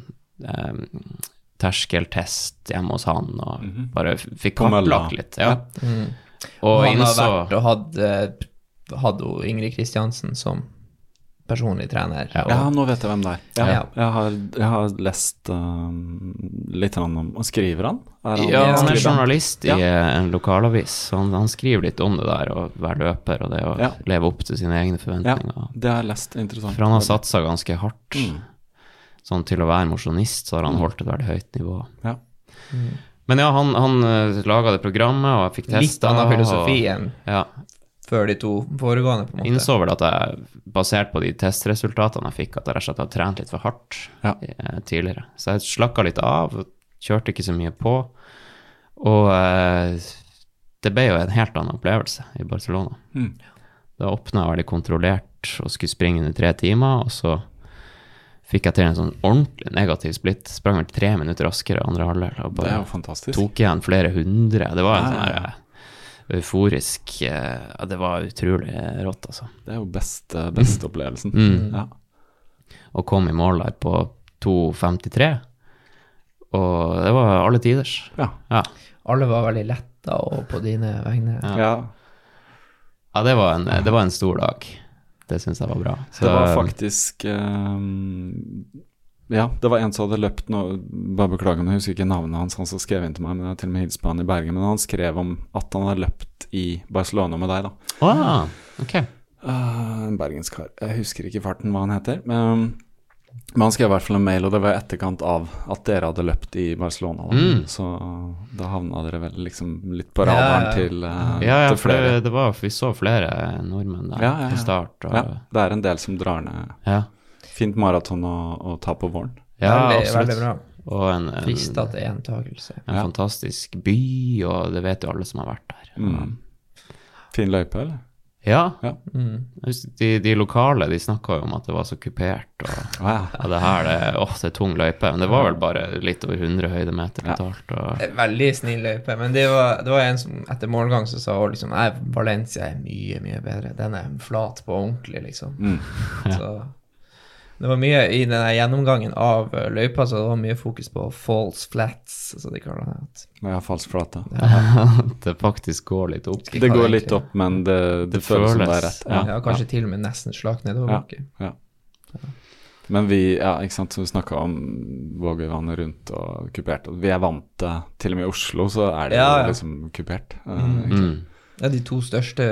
terskeltest hjemme hos han, og bare fikk kartlagt litt. Og han har vært og hadde Ingrid Kristiansen som personlig trener. Ja, nå vet jeg hvem det er. Jeg har lest litt om, og skriver han? Han er journalist i en lokalavis, så han skriver litt om det der, og være løper, og det å leve opp til sine egne forventninger. Ja, det har jeg lest, interessant. For han har satset ganske hardt. Sånn til å være mosjonist, så har han holdt et veldig høyt nivå. Men han laget det programmet, og jeg fikk testet. Litt annen filosofi enn før de 2 foregående, på en måte. Innså vel at jeg, basert på de testresultatene jeg fikk, at jeg rett og slett har trent litt for hardt tidligere. Så jeg slakket litt av, kjørte ikke så mye på, og det ble jo en helt annen opplevelse i Barcelona. Da åpnet jeg veldig kontrollert og skulle springe under 3 timer, og så fikk jeg til en sånn ordentlig negativ splitt. Sprang vel 3 minutter raskere andre halvdel, og bare tok igjen flere hundre. Det var en sånn her euforisk, det var utrolig rått, altså. Det er jo beste opplevelsen. Og kom i mål der på 2.53, og det var alle tiders. Alle var veldig letta og på dine vegne. Ja, det var en stor dag. Det synes jeg var bra. Så, det var faktisk det var en som hadde løpt nå, bare beklager, men jeg husker ikke navnet hans, han som skrev inn til meg, men jeg har til og med hilst på han i Bergen, men han skrev om at han hadde løpt i Barcelona med deg da. Ok. En bergenskar, jeg husker ikke farten hva han heter, men han skrev i hvert fall en mail, og det var etterkant av at dere hadde løpt i Barcelona da. Så da havna dere vel liksom litt på radaren til flere. Det var, vi så flere nordmenn der på start. Og, det er en del som drar ned. Fint maraton å ta på våren. Veldig bra. Og en fristete gjentagelse. En fantastisk by, og det vet jo alle som har vært der. Fin løype, eller? Ja. De lokale, de snakket jo om at det var så kupert, og det her, det er tung løype, men det var vel bare litt over 100 høydemeter totalt. Veldig snill løype, men det var en som etter målgang så sa liksom, Valencia er mye, mye bedre, den er flat på ordentlig, liksom. Så det var mye i denne gjennomgangen av løypa, så det var mye fokus på false flats, så de kaller det. Ja, falsk flata. Det faktisk går litt opp. Det går litt opp, men det føles som det er rett. Ja, kanskje til og med nesten slakt nedover. Ja. Men vi, ikke sant, så vi snakket om Vågøyvannet rundt og kupert, og vi er vant til og med i Oslo, så er det jo liksom kupert. De to største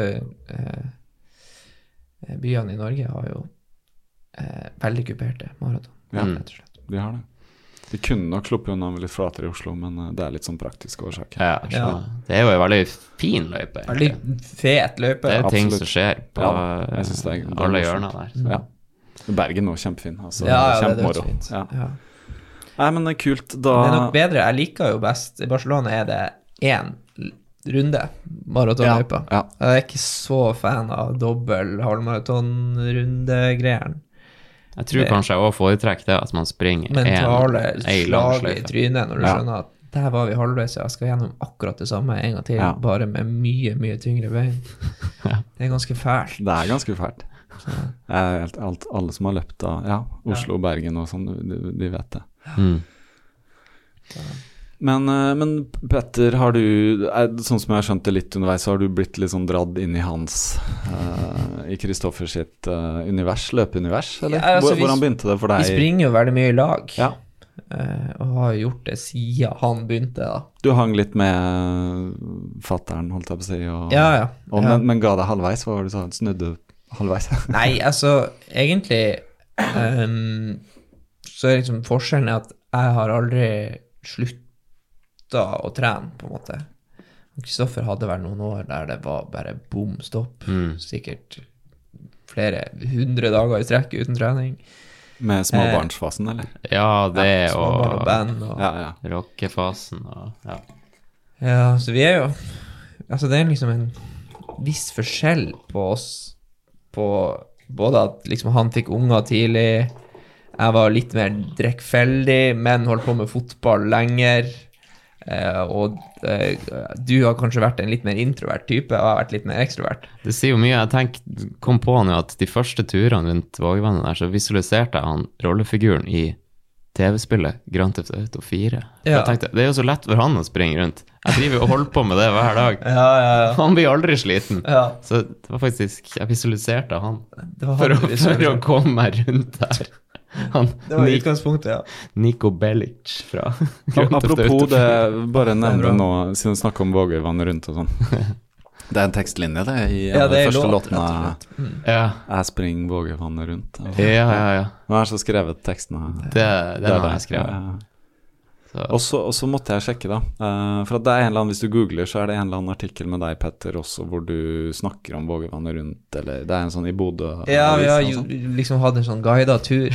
byene i Norge har jo veldig kuperte maraton. Rett og slett. De har det. De kunne nok sluppet unna med litt flatere i Oslo, men det er litt sånn praktisk årsak. Det er jo en veldig fin løype. Veldig fet løype. Det er ting som skjer på alle hjørner der. Bergen nå, kjempefin. Altså, kjempemoro. Nei, men det er kult. Da... Det er nok bedre. Jeg liker jo best. I Barcelona er det 1 runde maratonløypa. Jeg er ikke så fan av dobbel halvmaraton-runde-greieren. Jeg tror kanskje jeg også foretrekker det at man springer mentale slag i trynet når du skjønner at der var vi halvveis, jeg skal gjennom akkurat det samme en gang til, bare med mye, mye tyngre bein. Det er ganske fælt. Det er ganske fælt. Alle som har løpt av Oslo og Bergen og sånn, de vet det. Men Petter, har du, sånn som jeg har skjønt det litt underveis, så har du blitt litt sånn dradd inn i hans, i Kristoffer sitt univers, løpeunivers, eller? Hvordan begynte det for deg? Vi springer jo veldig mye i lag, og har gjort det siden han begynte da. Du hang litt med fatteren, holdt jeg på å si, men ga deg halvveis, hva var det du sa? Snudde halvveis? Nei, altså, egentlig, så er liksom forskjellen at jeg har aldri sluttet å trene på en måte. Kristoffer hadde vel noen år der det var bare boom, stopp. Sikkert flere 100 dager i strekk uten trening. Med småbarnsfasen, eller? Ja, det og band og rockefasen så vi er jo altså det er liksom en viss forskjell på oss på både at liksom han fikk unger tidlig, jeg var litt mer drekkfeldig, men holdt på med fotball lenger, og du har kanskje vært en litt mer introvert type, og har vært litt mer ekstrovert. Det sier jo mye. Jeg kom på nå at de første turene rundt Vågøyvannet der, så visualiserte jeg han rollefiguren i TV-spillet Grand Theft Auto 4. Jeg tenkte, det er jo så lett for han å springe rundt. Jeg driver og holder på med det hver dag. Han blir aldri sliten. Så det var faktisk, jeg visualiserte han for å komme meg rundt der. Det var utgangspunktet, Nico Bellic fra Apropos det, bare nevne nå, siden vi snakker om Vågøyvannet rundt og sånn. Det er en tekstlinje det, i de første låtene. Jeg springer Vågøyvannet rundt. Hva er det så skrevet tekstene? Det har jeg skrevet. Og så måtte jeg sjekke da, for at det er en eller annen, hvis du googler så er det en eller annen artikkel med deg, Petter, også hvor du snakker om Vågøyvannet rundt, eller det er en sånn i Bodø. Vi har liksom hatt en sånn guidet tur.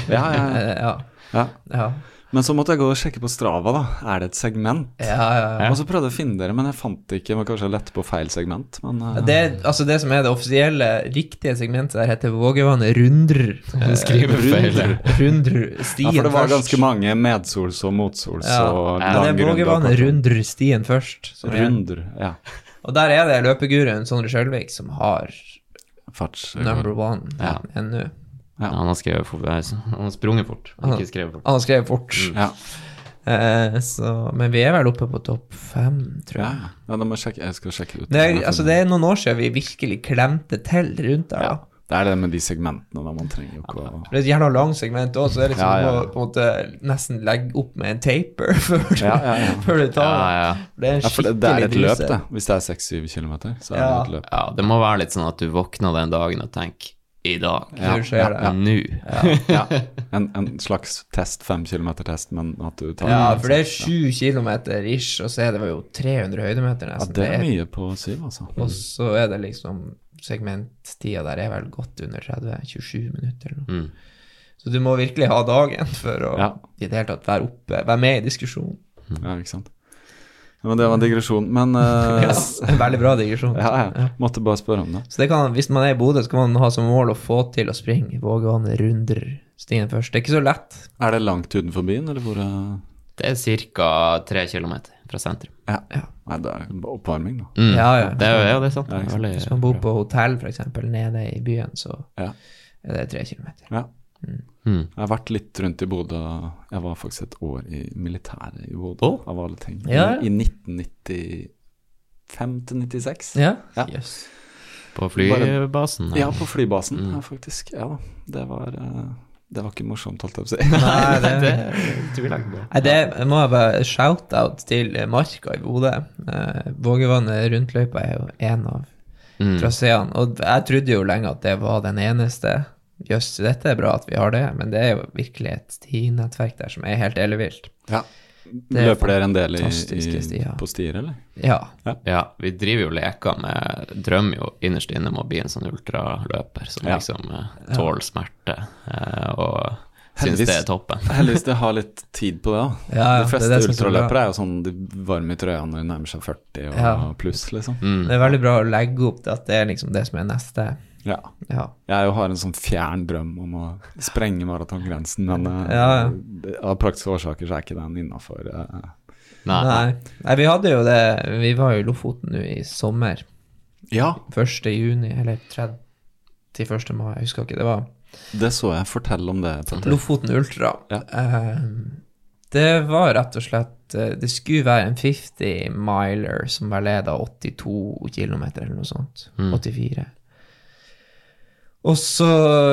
Men så måtte jeg gå og sjekke på Strava da, er det et segment? Og så prøvde jeg å finne dere, men jeg fant det ikke, man kanskje lette på feil segment. Men, altså det som er det offisielle, riktige segmentet der heter Vågøyvannet Rundr. Rundr stien for det var ganske mange medsols og motsols og det er Vågøyvannet Rundr stien først. Rundr, Og der er det løpeguruen Sondre Skjølvik som har number one ennå. Han har sprunget fort, ikke skrevet fort. Han har skrevet fort. Men vi vel oppe på topp 5, tror jeg. Ja, da må jeg skal sjekke ut. Det er noen år siden vi virkelig klemte til rundt der, da. Det det med de segmentene da man trenger jo ikke å... Det et gjerne lang segment også, så det liksom du må på en måte nesten legge opp med en taper før du tar det. Det et løp det, hvis det 6-7 kilometer, så det et løp. Ja, det må være litt sånn at du våkner den dagen og tenker, i dag, nå. En slags test, 5 kilometer test, men at du tar... Ja, for det 7 kilometer ish, og så det jo 300 høydemeter nesten. Ja, det mye på 7, altså. Og så det liksom... segmenttida der vel godt under 30-27 minutter eller noe. Så du må virkelig ha dagen for å i det hele tatt være oppe, være med i diskusjonen. Ja, ikke sant. Ja, men det var en digresjon, men... en veldig bra digresjon. Måtte bare spørre om det. Så det kan, hvis man i Bodø, så kan man ha som mål å få til å springe Vågvannet runder stien først. Det ikke så lett. Det langt utenfor byen, eller hvor... Det cirka 3 kilometer fra sentrum. Nei, det oppvarming da. Det det sant. Hvis man bor på hotell, for eksempel, nede i byen, så det 3 kilometer. Ja. Jeg har vært litt rundt i Bodø. Jeg var faktisk et år i militæret i Bodø, av alle ting. I 1995 til 96. Ja. Yes. På flybasen? Ja, på flybasen, faktisk. Ja, det var ikke morsomt, holdt jeg på å si. Nei, det tviler jeg på. Det må jeg bare shout-out til Marka i Bodø. Vågvannet rundtløypa jo en av traseene, og jeg trodde jo lenge at det var den eneste. Jøss, dette bra at vi har det, men det jo virkelig et stinettverk der som helt ellevilt. Ja. Løper dere en del på stier, eller? Ja, vi driver jo leker med, drømmer jo innerst inne om å bli en sånn ultraløper som liksom tåler smerte og synes det toppen. Heldigvis det har litt tid på det da. De fleste ultraløpere jo sånn, de varmer i trøya når de nærmer seg 40 og pluss, liksom. Det veldig bra å legge opp det, at det liksom det som neste. Ja. Jeg har en sånn fjern drøm om å sprenge maratongrensen, men av praktiske årsaker så ikke den innenfor. Nei, vi hadde jo det, vi var jo i Lofoten nå i sommer. 1. juni, eller 31. mai, jeg husker ikke det var. Det så jeg, fortell om det. Lofoten Ultra. Det var rett og slett, det skulle være en 50-miler som var ledet 82 kilometer eller noe sånt, 84. Og så,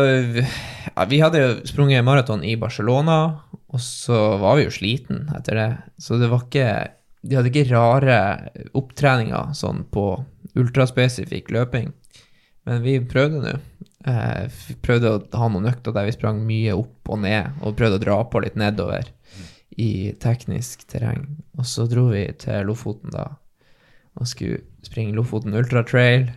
vi hadde jo sprunget maraton i Barcelona, og så var vi jo sliten etter det. Så det var ikke, de hadde ikke rare opptreninger sånn på ultraspesifikk løping. Men vi prøvde nå. Vi prøvde å ha noen økter der vi sprang mye opp og ned, og prøvde å dra på litt nedover i teknisk terreng. Og så dro vi til Lofoten da, og skulle springe Lofoten Ultra Trail.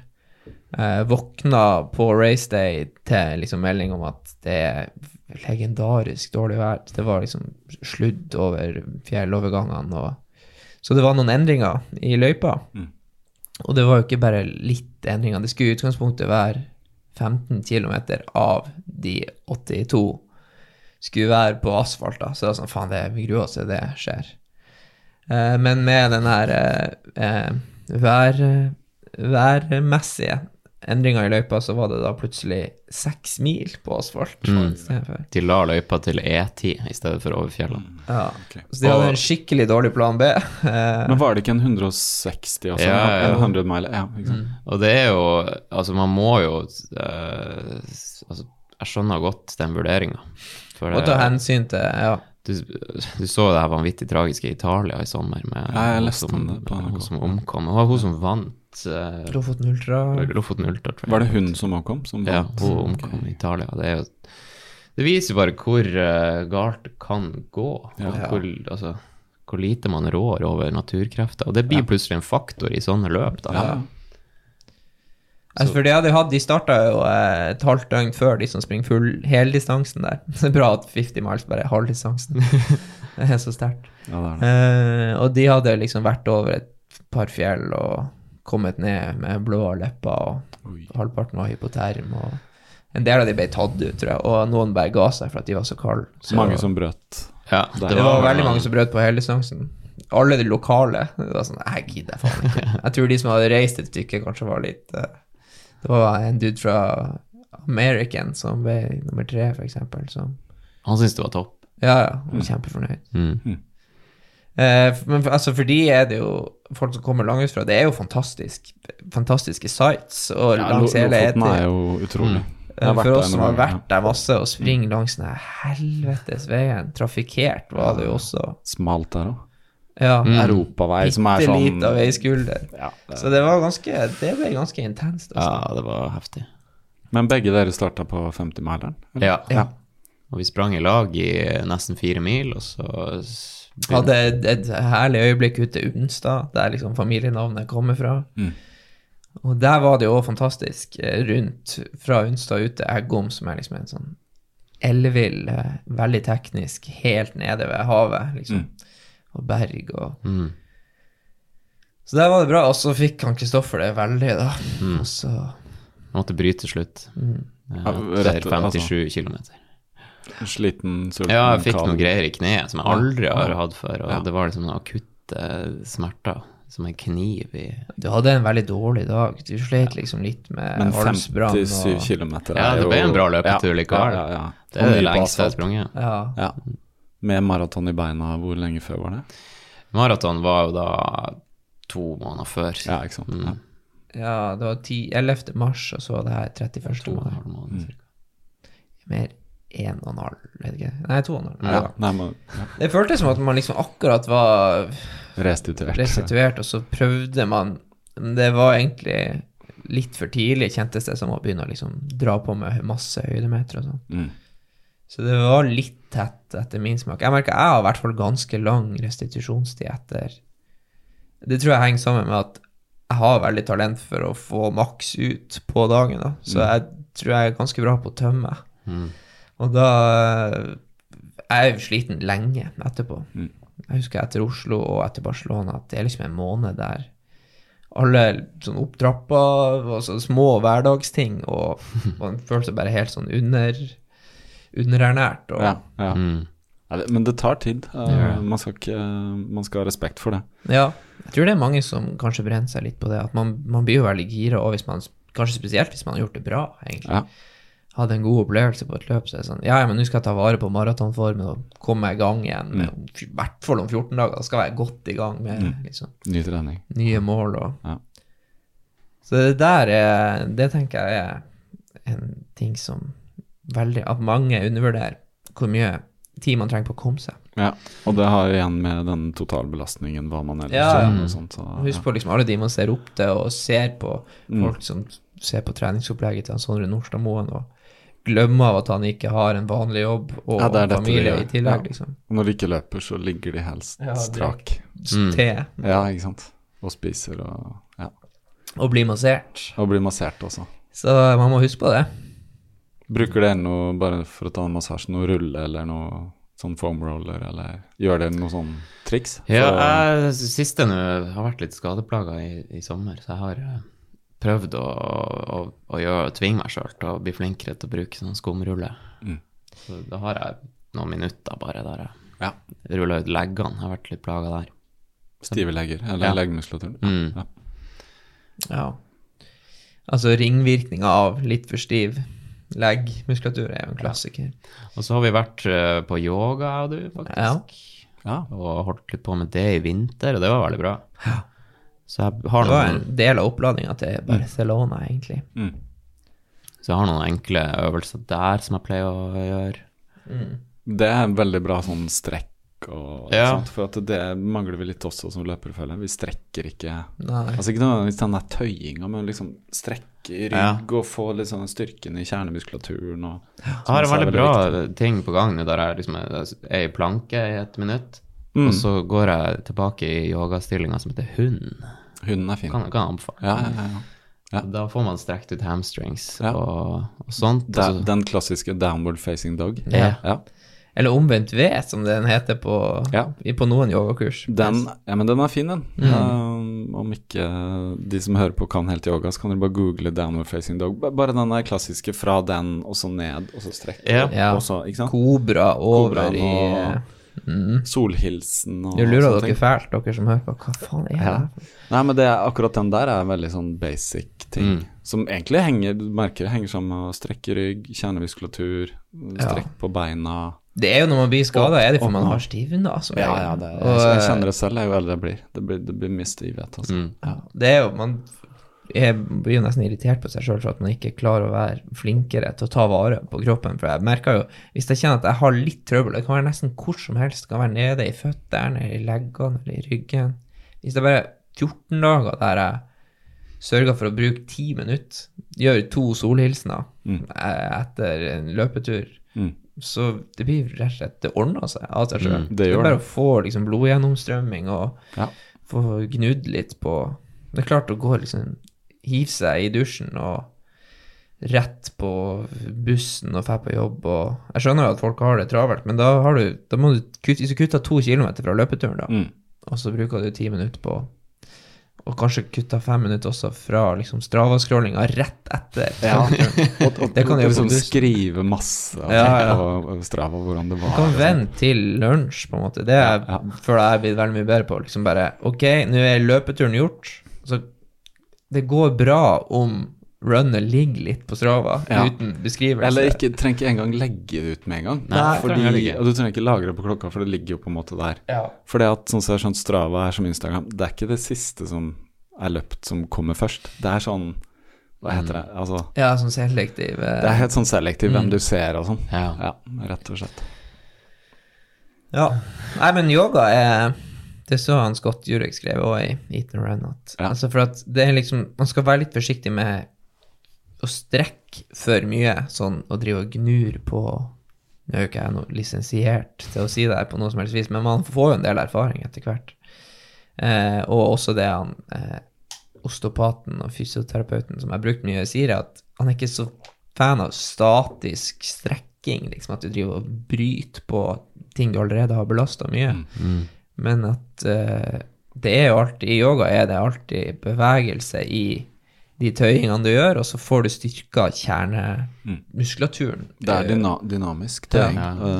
Våkna på race day til liksom melding om at det legendarisk dårlig vær. Det var liksom sludd over fjellovergangene, så det var noen endringer i løypa. Og det var jo ikke bare litt endringer, det skulle i utgangspunktet være 15 kilometer av de 82 skulle være på asfalt da, så det var sånn, faen, vi gruer oss til det skjer. Men med den her værmessige endringer i løypa, så var det da plutselig 6 mil på asfalt. De la løypa til E10 i stedet for over fjellet. Så de hadde en skikkelig dårlig plan B. Men var det ikke en 160 også? En 100 mile? Og det jo, altså man må jo, altså jeg skjønner godt den vurderingen. Og ta hensyn til, Du så det her vanvittig tragiske i Italia i sommer med hun som omkom. Det var hun som vant Lofoten Ultra. Var det hun som omkom? Ja, hun omkom i Italia. Det viser bare hvor galt det kan gå, hvor lite man rår over naturkrefter. Og det blir plutselig en faktor i sånne løp da. For de startet jo et halvt døgn før de som springer full heldistansen der. Det bra at 50 miles bare halvdistansen. Det så sterkt. Og de hadde liksom vært over et par fjell og kommet ned med blå lepper, og halvparten var hypoterm, og en del av de ble tatt ut, tror jeg, og noen bare ga seg for at de var så kalde. Mange som brøt. Det var veldig mange som brøt på heldistansen. Alle de lokale, det var sånn, jeg gidder faen ikke. Jeg tror de som hadde reist et stykke kanskje var litt... Det var en dude fra American som ble nummer 3, for eksempel. Han syntes det var topp. Ja, han var kjempefornøyd. Men altså for de det jo folk som kommer langt fra, det jo fantastiske sites og langs hele Lofoten jo utrolig. For oss som har vært der masse og springer langs den helvetes veien, trafikert var det jo også. Smalt der også. Ja. Europavei som sånn... Litt av veiskulder. Så det ble ganske intenst. Ja, det var heftig. Men begge dere startet på 50-mileren? Ja. Og vi sprang i lag i nesten 4 mil, og så... Hadde et herlig øyeblikk ute i Unstad, der liksom familienavnet kommer fra. Og der var det jo også fantastisk rundt fra Unstad ut til Eggom, som liksom en sånn ellevill, veldig teknisk, helt nede ved havet, liksom. Og berg og... Så der var det bra, og så fikk han Kristoffer det veldig, da. Og så... Han måtte bryte slutt. Det 57 kilometer. Sliten, sulten, ja, jeg fikk noen greier i kneet som jeg aldri har hatt før, og det var liksom noen akutte smerter, som en kniv i... Du hadde en veldig dårlig dag, du slet liksom litt med halsbrann. Men 57 kilometer ja, det ble en bra løpetur likevel. Det det lengste jeg sprunget. Ja. Med maraton i beina, hvor lenge før var det? Maraton var jo da 2 måneder før. Ja, ikke sant? Ja, det var 11. mars, og så var det her 31. måned. Mer 1,5, vet ikke. Nei, 2,5. Det føltes som at man liksom akkurat var restituert, og så prøvde man. Det var egentlig litt for tidlig, kjentes det som å begynne å liksom dra på med masse høydemeter og sånn. Så det var litt tett etter min smak. Jeg merker jeg har i hvert fall ganske lang restitusjonstid etter. Det tror jeg henger sammen med at jeg har veldig talent for å få maks ut på dagen, da. Så jeg tror jeg ganske bra på å tømme. Og da jeg sliten lenge etterpå. Jeg husker etter Oslo og etter Barcelona at det liksom en måned der alle sånn opptrappa og så små hverdagsting, og man følte seg bare helt sånn underernært. Men det tar tid. Man skal ha respekt for det. Ja, jeg tror det mange som kanskje brenner seg litt på det, at man blir jo veldig gira, og hvis man, kanskje spesielt hvis man har gjort det bra, egentlig. Hadde en god opplevelse på et løp, så sånn, men nå skal jeg ta vare på maratonformen og komme i gang igjen, i hvert fall om 14 dager, da skal jeg være godt i gang med liksom, ny trening. Nye mål. Så det der det tenker jeg en ting som at mange undervurderer hvor mye tid man trenger på å komme seg. Ja, og det har igjen med den totalbelastningen, hva man ellers og sånt. Husk på liksom alle de man ser opp til, og ser på folk som ser på treningsopplegget til Sondre Nordstadmoen, og glemmer av at han ikke har en vanlig jobb og familie i tillegg, liksom. Når de ikke løper, så ligger de helst strak. Te. Ja, ikke sant? Og spiser, og blir massert. Og blir massert også. Så man må huske på det. Bruker dere noe, bare for å ta en massasje, noe rulle eller noe sånn foam roller, eller gjør dere noe sånn triks? Ja, siste nå har vært litt skadeplaget i sommer, så jeg har prøvd å tvinge meg selv til å bli flinkere til å bruke sånn skumrulle. Så da har jeg noen minutter bare der jeg ruller ut leggene. Jeg har vært litt plaget der. Stive legger, eller leggmuskulaturen. Ja. Altså ringvirkninger av litt for stiv leggmuskulatur jo en klassiker. Og så har vi vært på yoga, du, faktisk. Og holdt litt på med det i vinter, og det var veldig bra. Så jeg har det var en del av oppladningen til Barcelona, egentlig. Så jeg har noen enkle øvelser der som jeg pleier å gjøre. Det en veldig bra sånn strekk, og sånt, for at det mangler vi litt også som løpere, føler jeg. Vi strekker ikke, altså ikke nødvendigvis den der tøyinga, men liksom strekke i rygg og få litt sånn styrken i kjernemuskulaturen. Jeg har en veldig bra ting på gang, der jeg liksom i planke i 1 minutt, og så går jeg tilbake i yogastillinga som heter hund. Hunden fin. Kan anbefale. Ja. Da får man strekt ut hamstrings og sånt. Den klassiske downward facing dog. Eller omvendt ved, som den heter på noen yogakurs. Men den fin, den. Om ikke de som hører på kan helt yoga, så kan dere bare google downward facing dog. Bare den der klassiske fra den, og så ned, og så strekke. Og så, ikke sant? Kobra over i... Solhilsen og du lurer dere fælt, dere som hører på. Hva faen det? Nei, men akkurat den der en veldig sånn basic ting, som egentlig henger sammen med å strekke rygg, kjernemuskulatur, strekk på beina. Det jo når man blir skadet, det for man har stivna. Ja, jeg kjenner det selv, jo eldre jeg blir. Det blir mye stivhet, altså. Ja, det jo, man blir jo nesten irritert på seg selv for at man ikke klarer å være flinkere til å ta vare på kroppen, for jeg merker jo, hvis jeg kjenner at jeg har litt trøbbel, det kan være nesten hvor som helst, det kan være nede i føtterne, eller i leggene, eller i ryggen. Hvis det bare 14 dager der jeg sørger for å bruke 10 minutter, gjør 2 solhilsener etter en løpetur, så det blir rett og slett, det ordner seg av seg selv. Det bare å få liksom blodgjennomstrømming og få gnudd litt på, det klart å gå liksom, hive seg i dusjen og rett på bussen og fer på jobb, og jeg skjønner jo at folk har det travelt, men da må du kutte 2 kilometer fra løpeturen da, og så bruker du 10 minutter på og kanskje kutta 5 minutter også fra liksom Strava-scrollinga rett etter. Og det kan jo liksom skrive masse på Strava hvordan det var. Du kan vente til lunsj på en måte. Det føler jeg blitt veldig mye bedre på. Liksom bare, ok, nå løpeturen gjort, så det går bra om runnet ligger litt på Strava uten beskrivelse. Eller trenger ikke engang legge det ut med en gang. Og du trenger ikke lagre det på klokka, for det ligger jo på en måte der. For det at sånn som Strava som Instagram, det ikke det siste som løpt som kommer først. Det sånn, hva heter det? Altså, sånn selektiv. Det helt sånn selektiv hvem du ser og sånn. Ja, rett og slett. Ja, nei, men yoga det så han Scott Jurek skrev også i Eat and Run, altså for at det liksom, man skal være litt forsiktig med å strekke for mye, sånn å drive og gnur på, nå jo ikke jeg noe lisensiert til å si det på noe som helst vis, men man får jo en del erfaring etter hvert. Og også det osteopaten og fysioterapeuten som jeg har brukt mye sier, at han ikke så fan av statisk strekking, liksom at du driver og bryter på ting du allerede har belastet mye. Men at det jo alltid, i yoga det alltid bevegelse i de tøyingene du gjør, og så får du styrket kjernemuskulaturen. Det dynamisk tøying.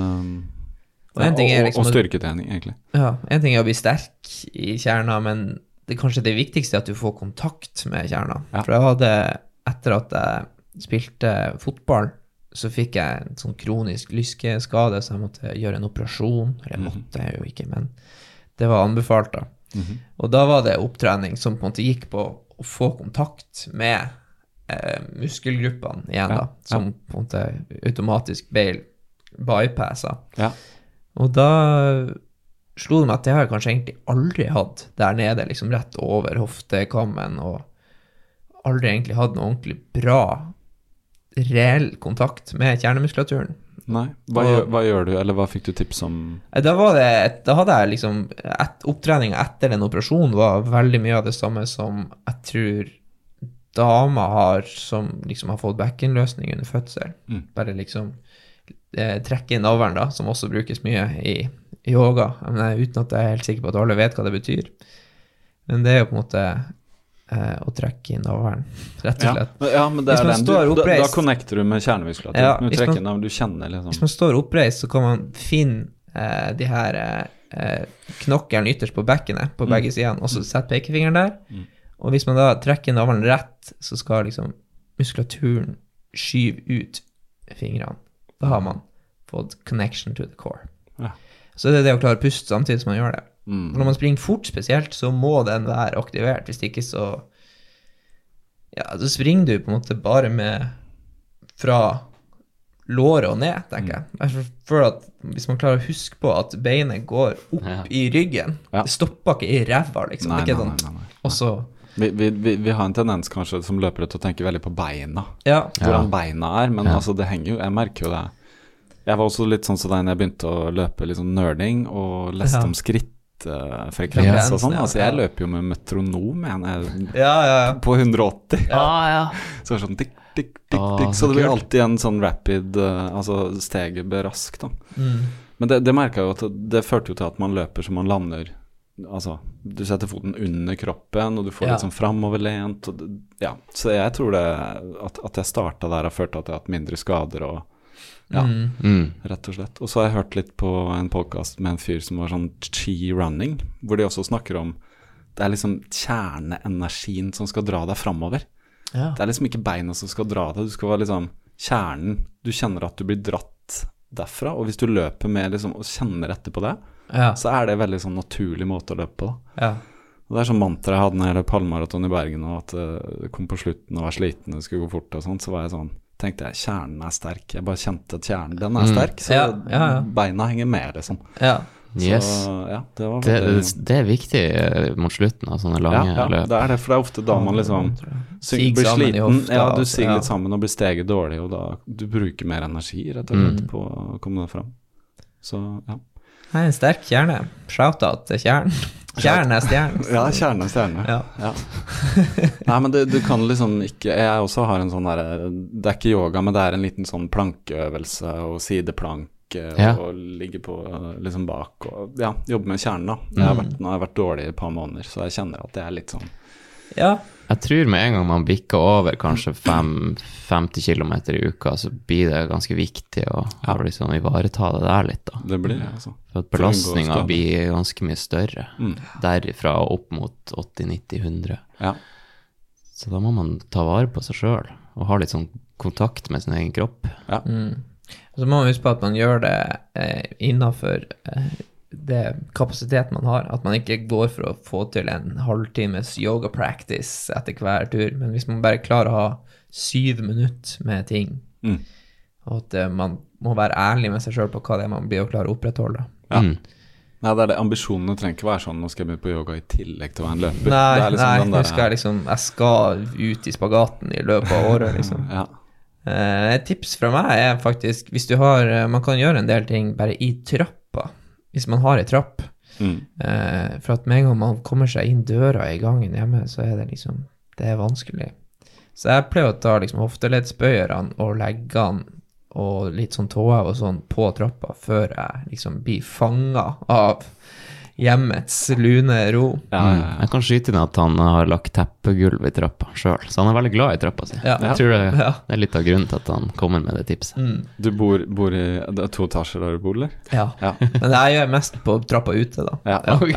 Og styrketrening, egentlig. Ja, en ting å bli sterk i kjerna, men det kanskje det viktigste at du får kontakt med kjerna. For jeg hadde, etter at jeg spilte fotball, så fikk jeg en sånn kronisk lyskeskade, så jeg måtte gjøre en operasjon, eller måtte jeg jo ikke, men det var anbefalt da. Og da var det opptrening som på en måte gikk på å få kontakt med muskelgruppene igjen da, som på en måte automatisk ble bypasset. Og da slo det meg at det har jeg kanskje egentlig aldri hatt der nede, liksom rett over hoftekammen, og aldri egentlig hatt noe ordentlig bra reell kontakt med kjernemuskulaturen. Nei, hva gjør du, eller hva fikk du tips om? Da hadde jeg liksom, opptrening etter den operasjonen var veldig mye av det samme som jeg tror damer har, som liksom har fått bekkenløsning under fødsel. Bare liksom trekke inn navlen da, som også brukes mye i yoga, men uten at jeg helt sikker på at alle vet hva det betyr. Men det jo på en måte å trekke inn navlen, rett og slett. Ja, men det da connecter du med kjernemuskulatur. Du kjenner liksom. Hvis man står oppreist, så kan man finne de her knokkelen ytterst på bekkenet, på begge sidene, og så sette pekefingeren der. Og hvis man da trekker navlen rett, så skal liksom muskulaturen skyve ut fingrene. Da har man fått connection to the core. Så det å klare å puste samtidig som man gjør det. Når man springer fort spesielt, så må den være aktivert. Hvis det ikke så så springer du på en måte bare med fra låret og ned, tenker jeg. Jeg føler at hvis man klarer å huske på at beinet går opp i ryggen, det stopper ikke i ræva, liksom. Nei. Og så vi har en tendens kanskje som løpere til å tenke veldig på beina. Hvordan beina men altså det henger jo, jeg merker jo det. Jeg var også litt sånn så da jeg begynte å løpe litt sånn nerding og leste om skrittfrekvens og sånn. Altså jeg løper jo med metronom på 180. Så sånn tikk, tikk, tikk, tikk. Så det blir alltid en sånn rapid, altså steget ble raskt da. Men det merket jeg jo at det førte jo til at man løper så man lander, altså du setter foten under kroppen og du får litt sånn fremoverlent. Så jeg tror det at jeg startet der har ført til at jeg har hatt mindre skader og rett og slett. Og så har jeg hørt litt på en podcast med en fyr som var sånn chi-running, hvor de også snakker om det liksom kjerneenergien som skal dra deg fremover. Det liksom ikke beina som skal dra deg, du skal være liksom kjernen, du kjenner at du blir dratt derfra, og hvis du løper med liksom, og kjenner etter på det, så det veldig sånn naturlig måte å løpe på da. Og det sånn mantra jeg hadde når jeg løp halvmaraton i Bergen, og at det kom på slutten og var sliten, og det skulle gå fort og sånt, så var jeg sånn, tenkte jeg, kjernen sterk. Jeg bare kjente at kjernen, den sterk, så beina henger med, liksom. Yes. Så, det var veldig... det viktig mot slutten av sånne lange løp. Det det, for det ofte da man liksom blir sliten, du siger litt sammen og blir steget dårlig, og da du bruker mer energi, rett og slett, på å komme deg frem. Så, Nei, en sterk kjerne. Shoutout til kjernen. Kjernen stjernen. Ja, kjernen stjerne. Ja. Nei, men du kan liksom ikke, jeg også har en sånn der, det ikke yoga, men det en liten sånn plankeøvelse og sideplank, og ligge på liksom bak, og jobbe med kjernen da. Nå har jeg vært dårlig i et par måneder, så jeg kjenner at det litt sånn. Jeg tror med en gang man bikker over kanskje 50 kilometer i uka, så blir det ganske viktig å liksom ivareta det der litt da. Det blir det, altså. For at belastningen blir ganske mye større. Derifra opp mot 80-90-100. Så da må man ta vare på seg selv, og ha litt sånn kontakt med sin egen kropp. Så må man huske på at man gjør det innenfor det kapasitet man har, at man ikke går for å få til en halvtimes yoga practice etter hver tur, men hvis man bare klarer å ha 7 minutter med ting, og at man må være ærlig med seg selv på hva det man blir å klare å opprettholde. Nei, det ambisjonene trenger ikke være sånn, nå skal jeg begynne på yoga i tillegg til å være en løper. Nei, jeg skal ut i spagaten i løpet av året, liksom. Et tips fra meg faktisk, hvis du har, man kan gjøre en del ting bare i trappa, hvis man har en trapp, for at med en gang man kommer seg inn døra i gangen hjemme, så det liksom, det vanskelig. Så jeg pleier å ta liksom hofteleddsbøyerne og leggene og litt sånn tåhev og sånn på trappa før jeg liksom blir fanget av hjemmets lune ro. Jeg kan skyte inn at han har lagt teppegulv i trappa selv, så han veldig glad i trappa si. Jeg tror det litt av grunnen til at han kommer med det tipset. Du bor i 2 etasjer der du bor, eller? Ja. Men jeg gjør mest på trappa ute da.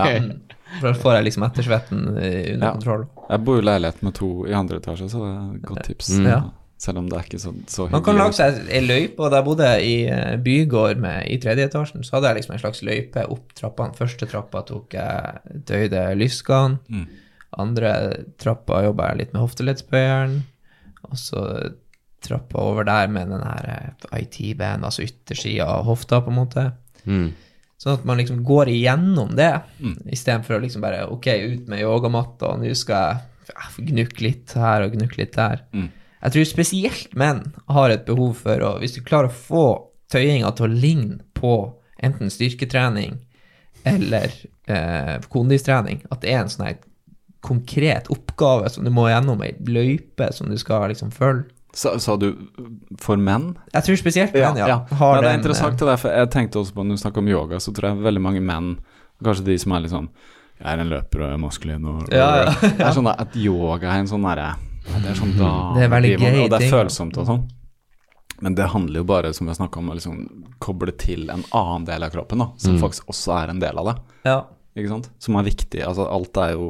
For da får jeg liksom ettersvetten under kontroll. Jeg bor i leilighet med 2 i andre etasje, så det et godt tips. Selv om det ikke så hyggelig. Man kan lage seg en løype, og da jeg bodde i bygård i 3. etasjen, så hadde jeg liksom en slags løype opp trappene. Første trappa tok jeg døyde lyskan, andre trappa jobbet jeg litt med hofteleddsbøyeren, og så trappa over der med den her IT-band, altså yttersiden av hofta på en måte. Sånn at man liksom går igjennom det, i stedet for å liksom bare, ok, ut med yogamatta, og nå skal jeg gnukke litt her og gnukke litt der. Jeg tror spesielt menn har et behov for å, hvis du klarer å få tøyinga til å ligne på enten styrketrening eller kondistrening, at det en sånn konkret oppgave som du må gjennom, en løype som du skal liksom følge. Sa du for menn? Jeg tror spesielt menn, ja. Det interessant til det, for jeg tenkte også på, når du snakker om yoga, så tror jeg veldig mange menn, kanskje de som litt sånn, jeg en løper og maskulin, og det sånn at yoga en sånn derre, det sånn da, det veldig gøy og det følsomt og sånn, men det handler jo bare, som jeg snakket om, å liksom koble til en annen del av kroppen da, som faktisk også en del av det, ikke sant? Som viktig, altså alt jo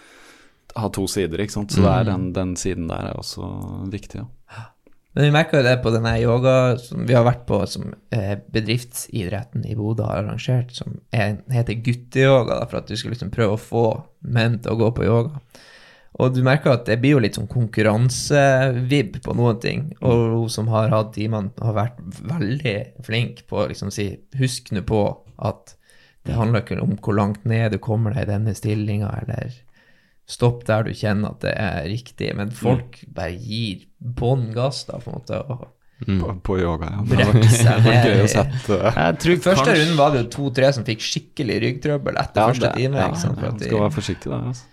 har 2 sider, ikke sant? Så det den siden der også viktig, Men vi merker jo det på denne yoga som vi har vært på, som bedriftsidretten i Bodø har arrangert, som heter gutteyoga, for at du skal liksom prøve å få menn til å gå på yoga. Og du merker at det blir jo litt sånn konkurransevibb på noen ting, og hun som har hatt timene har vært veldig flink på å liksom si, husk nå på at det handler ikke om hvor langt ned du kommer deg i denne stillingen, eller stopp der du kjenner at det riktig, men folk bare gir bånd gass da, på en måte, og på yoga, brekke seg ned. Første runden var det jo 2-3 som fikk skikkelig ryggtrøbbel etter første time, ikke sant? Man skal være forsiktig da, altså.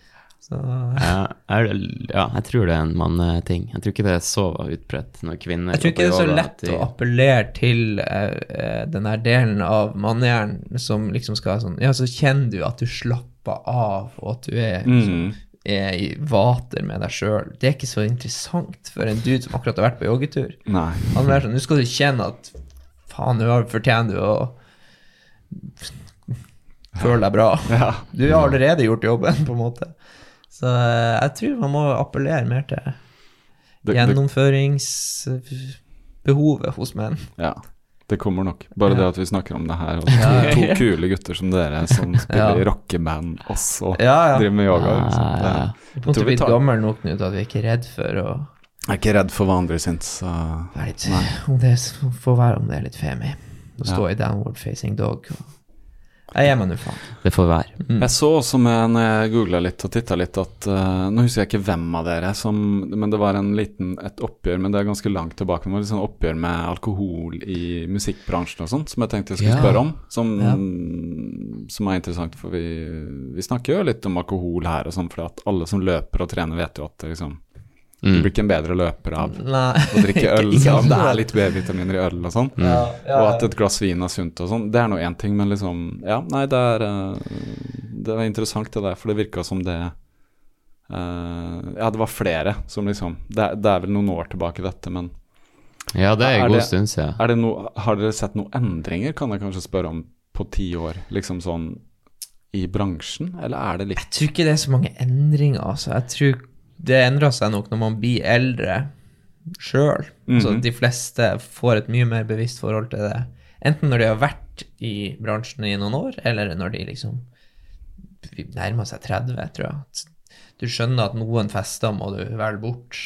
Jeg tror det en manneting. Jeg tror ikke det så utbredt når kvinner. Jeg tror ikke det så lett å appellere til den her delen av mannehjernen som liksom skal sånn, så kjenner du at du slapper av, og at du liksom, i vater med deg selv. Det ikke så interessant for en dude som akkurat har vært på joggetur. Nei. Han er sånn, nå skal du kjenne at faen, nå fortjener du å føle deg bra. Du har allerede gjort jobben på en måte. Så jeg tror man må appellere mer til gjennomføringsbehovet hos menn. Ja, Det kommer nok. Bare det at vi snakker om det her, og to kule gutter som dere som spiller i rockeband også, driver med yoga. Vi er blitt gammel nok nå til at vi ikke er redd for å... Jeg er ikke redd for hva andre syns. Om det får være om det er litt femi. Å stå i downward facing dog. Jeg gjør meg nå faen. Det får være. Jeg så også når jeg googlet litt og tittet litt at, nå husker jeg ikke hvem av dere men det var et oppgjør, men det er ganske langt tilbake, det var et sånn oppgjør med alkohol i musikkbransjen og sånt, som jeg tenkte jeg skulle spørre om, som er interessant, for vi snakker jo litt om alkohol her og sånn, for at alle som løper og trener vet jo at det liksom du blir ikke en bedre løper av å drikke øl, så det er litt B-vitaminer i øl og sånn, og at et glass vin er sunt og sånn, det er noe en ting, men liksom, det var interessant det der, for det virket som det det var flere som liksom, det er vel noen år tilbake dette, men ja, det er en god stund siden. Har dere sett noen endringer, kan jeg kanskje spørre om, på 10 år, liksom sånn i bransjen, eller er det litt? Jeg tror ikke det er så mange endringer, altså, jeg tror det endrer seg nok når man blir eldre selv, så de fleste får et mye mer bevisst forhold til det, enten når de har vært i bransjen i noen år, eller når de liksom nærmer seg 30, tror jeg. Du skjønner at noen fester må du velge bort.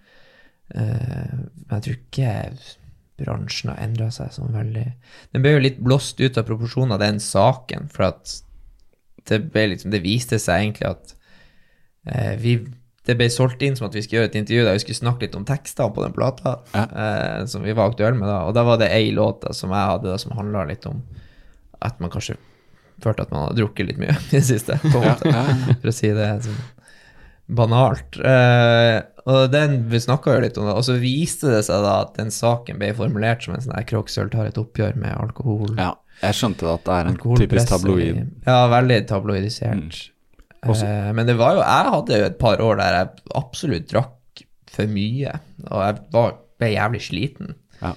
Men jeg tror ikke bransjen har endret seg sånn veldig. Den ble jo litt blåst ut av proporsjonen av den saken, for at det viste seg egentlig at det ble solgt inn som at vi skulle gjøre et intervju der vi skulle snakke litt om tekster på den plata som vi var aktuelle med da, og da var det en låt som jeg hadde da, som handlet litt om at man kanskje følte at man hadde drukket litt mye i det siste, på en måte, for å si det sånn banalt. Og den vi snakket jo litt om det, og så viste det seg da at den saken ble formulert som en sånn der Kroksøl tar et oppgjør med alkohol. Ja, jeg skjønte at det er en typisk tabloid. Ja, veldig tabloidisert. Men det var jo, jeg hadde jo et par år der jeg absolutt drakk for mye, og jeg ble jævlig sliten.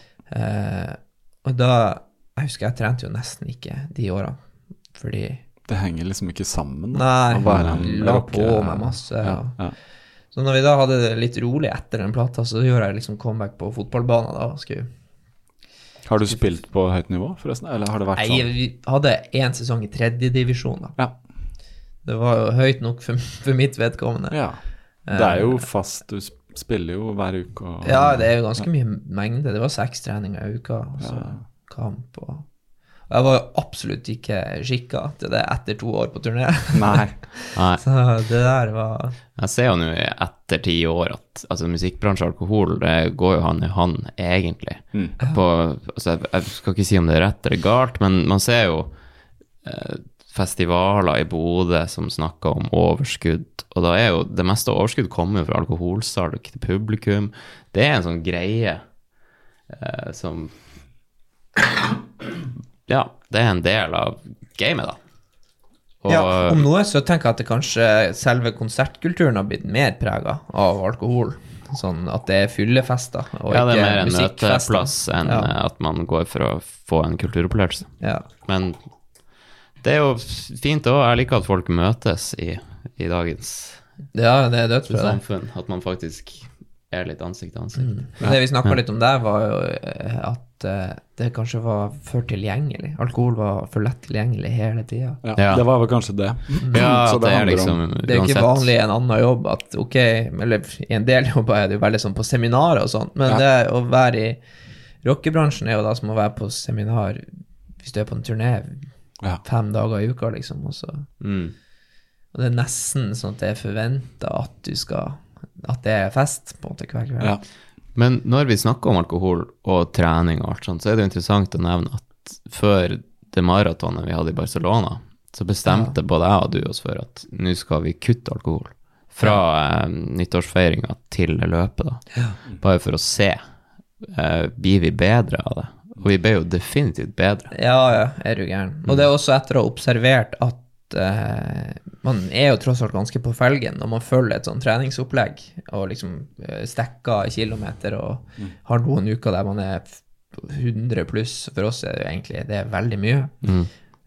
Og da, jeg husker jeg trente jo nesten ikke de årene, fordi... Det henger liksom ikke sammen. Nei, la på med masse. Så når vi da hadde det litt rolig etter den plata, så gjør jeg liksom comeback på fotballbanen da. Har du spilt på høyt nivå forresten, eller har det vært sånn? Vi hadde en sesong i 3. divisjon da. Det var jo høyt nok for mitt vedkommende. Ja, det er jo fast, du spiller jo hver uke. Ja, det er jo ganske mye mengde. Det var 6 treninger i uka, altså kamp. Og jeg var jo absolutt ikke skikket til det etter 2 år på turné. Nei. Så det der var... Jeg ser jo nå etter 10 år at altså, musikkbransje og alkohol, det går jo hand i hand egentlig. Altså, jeg skal ikke si om det er rett eller galt, men man ser jo... festivaler i Bodø som snakker om overskudd, og da er jo det meste av overskudd kommer jo fra alkoholsalg til publikum. Det er en sånn greie som det er en del av gamet da. Og, om noe så tenker jeg at det kanskje selve konsertkulturen har blitt mer preget av alkohol, sånn at det er fyllefester og det er mer en møteplass enn at man går for å få en kulturopplevelse. Men det er jo fint også, jeg liker at folk møtes i dagens det er dødt for samfunn, at man faktisk er litt ansikt til ansikt. Det vi snakket litt om der var jo at det kanskje var for tilgjengelig. Alkohol var for lett tilgjengelig hele tiden. Det var vel kanskje det. Så det er liksom det er ikke vanlig i en annen jobb at eller i en del jobber er det jo veldig sånn på seminarer og sånt, men det å være i rockebransjen er jo da som å være på seminar hvis du er på en turné 5 dager i uka liksom, og så og det er nesten sånn at det er forventet at det er fest på en måte hver kveld. Men når vi snakker om alkohol og trening og alt sånt, så er det jo interessant å nevne at før det maratonet vi hadde i Barcelona, så bestemte både jeg og du oss for at nå skal vi kutte alkohol fra nyttårsfeiringen til løpet da, bare for å se blir vi bedre av det. Og vi ble jo definitivt bedre. Er du gæren. Og det er også etter å ha observert at man er jo tross alt ganske på felgen når man følger et sånn treningsopplegg og liksom stekker kilometer og har noen uker der man er 100 pluss. For oss er det jo egentlig det er veldig mye.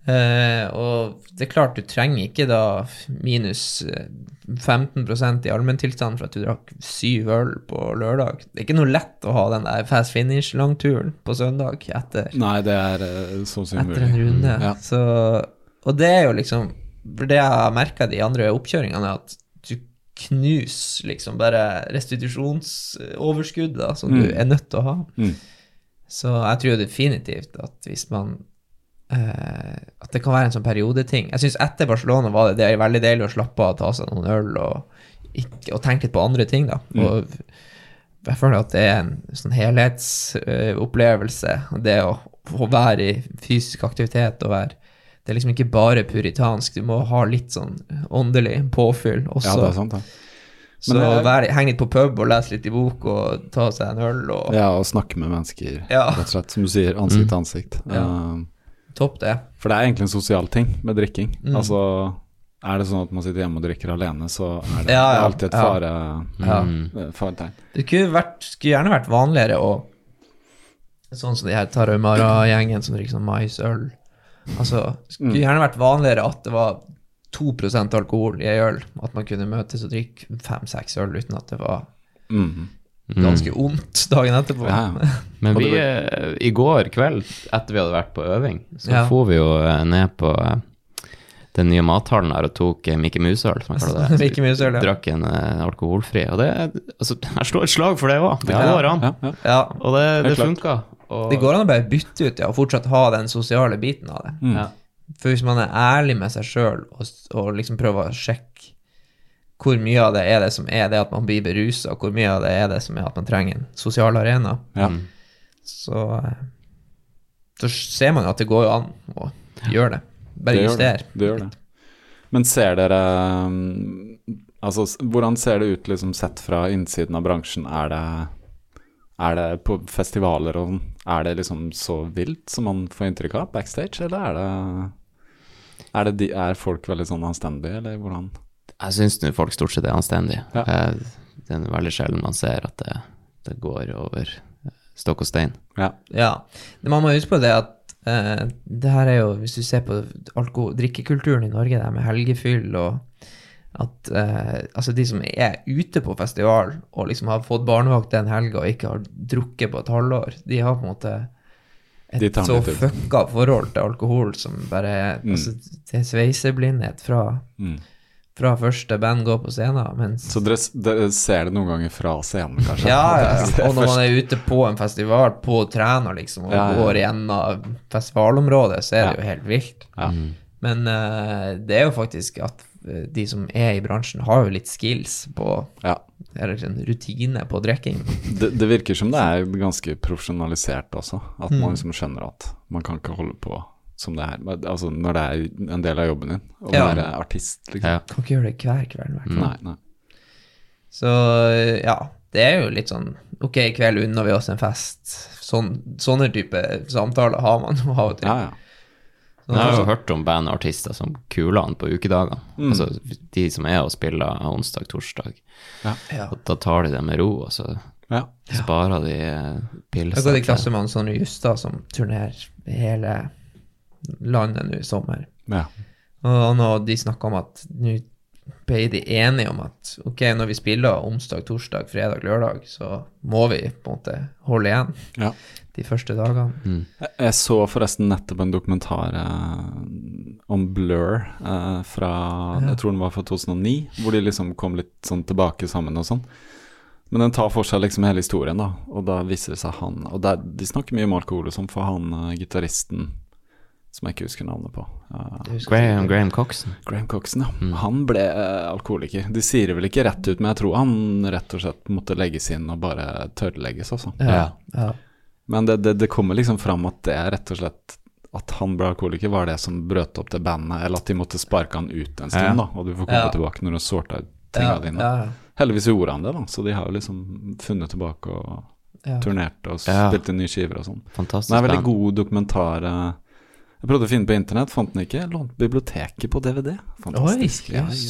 Og det klart, du trenger ikke da minus 15% i allmenntilstand for at du drakk 7 øl på lørdag. Det ikke noe lett å ha den der fast finish-langturen på søndag etter. Nei, det så umulig. Etter en runde. Så, og det jo liksom, for det jeg har merket de andre oppkjøringene at du knuser liksom bare restitusjonsoverskudd da, som du nødt til å ha. Så jeg tror definitivt at hvis man at det kan være en sånn periodeting. Jeg synes etter Barcelona var det veldig deilig å slappe av, ta seg noen øl og tenke litt på andre ting da. Og jeg føler at det en sånn helhetsopplevelse, det å være i fysisk aktivitet og det liksom ikke bare puritansk, du må ha litt sånn åndelig påfyll også. Ja, det sant, Så henge litt på pub og lese litt i bok og ta seg en øl og snakke med mennesker, rett og slett, som du sier, ansikt til ansikt. Topp det. For det egentlig en sosial ting med drikking. Altså, det sånn at man sitter hjemme og drikker alene, så det alltid et faretegn. Det skulle gjerne vært vanligere sånn som de her Tarahumara-gjengen som drikker sånn maisøl. Altså, det skulle gjerne vært vanligere at det var 2% alkohol i øl, at man kunne møtes og drikke 5-6 øl uten at det var ganske ondt dagen etterpå. Men vi, i går kveld, etter vi hadde vært på øving, så får vi jo ned på den nye mathallen her og tok Mickey Mouse-øl, som jeg kaller det. Mickey Mouse-øl, Drakk en alkoholfri, og altså, jeg slår et slag for det også. Det går an. Og det funker. Det går an å bare bytte ut og fortsatt ha den sosiale biten av det. For hvis man ærlig med seg selv og liksom prøver å sjekke hvor mye av det som det at man blir beruset, og hvor mye av det som at man trenger en sosial arena. Så ser man at det går an å gjøre det. Bare justere. Det gjør det. Men ser dere, altså, hvordan ser det ut liksom sett fra innsiden av bransjen? Er det på festivaler og det liksom så vilt som man får inntrykk av backstage, eller er folk veldig sånn anstendige, eller hvordan? Jeg synes folk stort sett anstendige. Det veldig sjelden man ser at det går over stokk og stein. Ja. Man må huske på det at det her jo, hvis du ser på drikkekulturen i Norge, det med helgefyll og at altså de som ute på festival og liksom har fått barnevakt den helga og ikke har drukket på et halvår, de har på en måte et så fucka forhold til alkohol som bare altså, det sveiseblindhet fra første band går på scenen. Så dere ser det noen ganger fra scenen, kanskje? Ja. Og når man ute på en festival, på trener liksom, og går gjennom festivalområdet, så det jo helt vilt. Men det jo faktisk at de som i bransjen har jo litt skills på eller en rutine på drikking. Det virker som det ganske profesjonalisert også, at man liksom skjønner at man kan ikke holde på som det altså når det en del av jobben din, å være artist, liksom. Kan ikke gjøre det hver kveld. Nei. Så det jo litt sånn, ok, i kveld unner vi oss en fest. Sånne type samtaler har man av og til. Jeg har jo hørt om bandartister som kuler an på ukedager. Altså de som og spiller onsdag, torsdag. Og da tar de det med ro, og så sparer de pilser. Jeg går i klasse med sånne Juster som turnerer hele landet nå i sommer. Og når de snakker om at nå ble de enige om at ok, når vi spiller onsdag, torsdag, fredag, lørdag, så må vi på en måte holde igjen de første dagene. Jeg så forresten nettopp en dokumentar om Blur fra, jeg tror den var fra 2009, hvor de liksom kom litt sånn tilbake sammen og sånn. Men den tar for seg liksom hele historien da, og da viser det seg og de snakker mye om alkohol og sånn, for gitaristen som jeg ikke husker navnet på. Graham Coxon. Graham Coxon, Han ble alkoholiker. De sier det vel ikke rett ut, men jeg tror han rett og slett måtte legges inn og bare tørrlegges også. Men det kommer liksom fram at det rett og slett at han ble alkoholiker var det som brøt opp det bandet, eller at de måtte sparke han ut en stund da, og du får komme tilbake når du sorter tingene dine. Heldigvis gjorde han det da, så de har jo liksom funnet tilbake og turnert og spilt inn nye skiver og sånn. Fantastisk. Det en veldig god dokumentar. Jeg prøvde å finne på internett, fant den ikke. Lånt biblioteket på DVD. Fantastisk.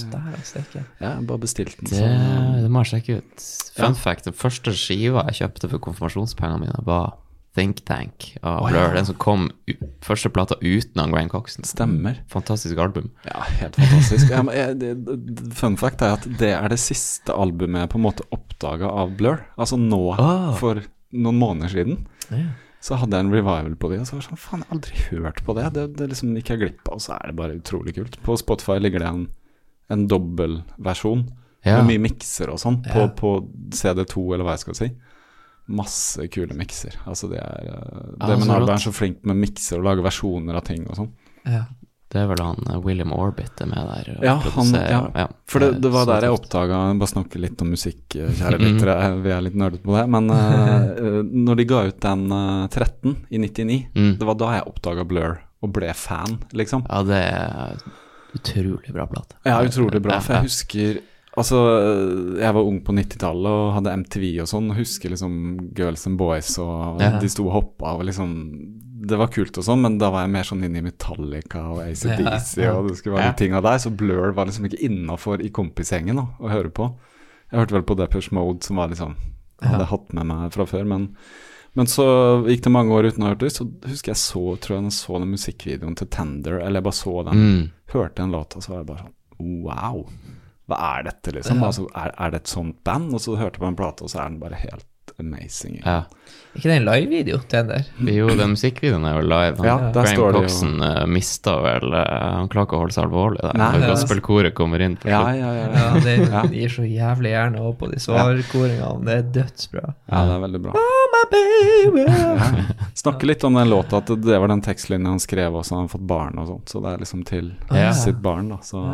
Jeg bare bestilte den. Det må jeg sjekke ut. Fun fact, den første skiva jeg kjøpte for konfirmasjonspengene mine var Think Tank av Blur, den som kom første plata uten Graham Coxon. Stemmer. Fantastisk album. Ja, helt fantastisk. Fun fact er at det det siste albumet jeg på en måte oppdaget av Blur. Altså nå, for noen måneder siden. Så hadde jeg en revival på det, og så var det sånn, faen, jeg har aldri hørt på det. Det liksom ikke jeg glipp av, og så det bare utrolig kult. På Spotify ligger det en dobbeltversjon. Med mye mikser og sånn på CD2 eller hva jeg skal si. Masse kule mikser. Altså det men Albert så flink med mikser og lager versjoner av ting og sånn. Det vel han William Orbit med der. For det var der jeg oppdaget, bare snakke litt om musikk, kjære lyttere, vi litt nerdet på det, men når de ga ut den 13 i 99, det var da jeg oppdaget Blur og ble fan, liksom. Ja, det utrolig bra plate. Ja, utrolig bra, for jeg husker altså, jeg var ung på 90-tallet og hadde MTV og sånn, og husker liksom Girls and Boys, og de sto og hoppet, og liksom, det var kult og sånn, men da var jeg mer sånn inne i Metallica og AC/DC, og det skulle være de tingene der, så Blur var liksom ikke innenfor i kompisgjengen å høre på. Jeg hørte vel på Depeche Mode, som var liksom, hadde hatt med meg fra før, men så gikk det mange år uten å ha hørt det, så husker jeg tror jeg så den musikkvideoen til Tender, eller jeg bare så den, hørte en låt, og så var det bare sånn, wow! Hva dette liksom? Altså, det et sånt band? Og så hørte jeg på en plate, og så den bare helt amazing. Ikke det en live-video til den der? Jo, den musikkvideoen jo live. Der står det jo. Coxon mistet vel, han klarer ikke å holde seg alvorlig der. Når gospelkoret kommer inn på slutt. Ja, det gir så jævlig gjerne opp på de svarkoringene. Det dødsbra. Ja, det veldig bra. Oh, my baby! Snakke litt om den låta, at det var den tekstlinjen han skrev også, han har fått barn og sånt, så det liksom til sitt barn da, så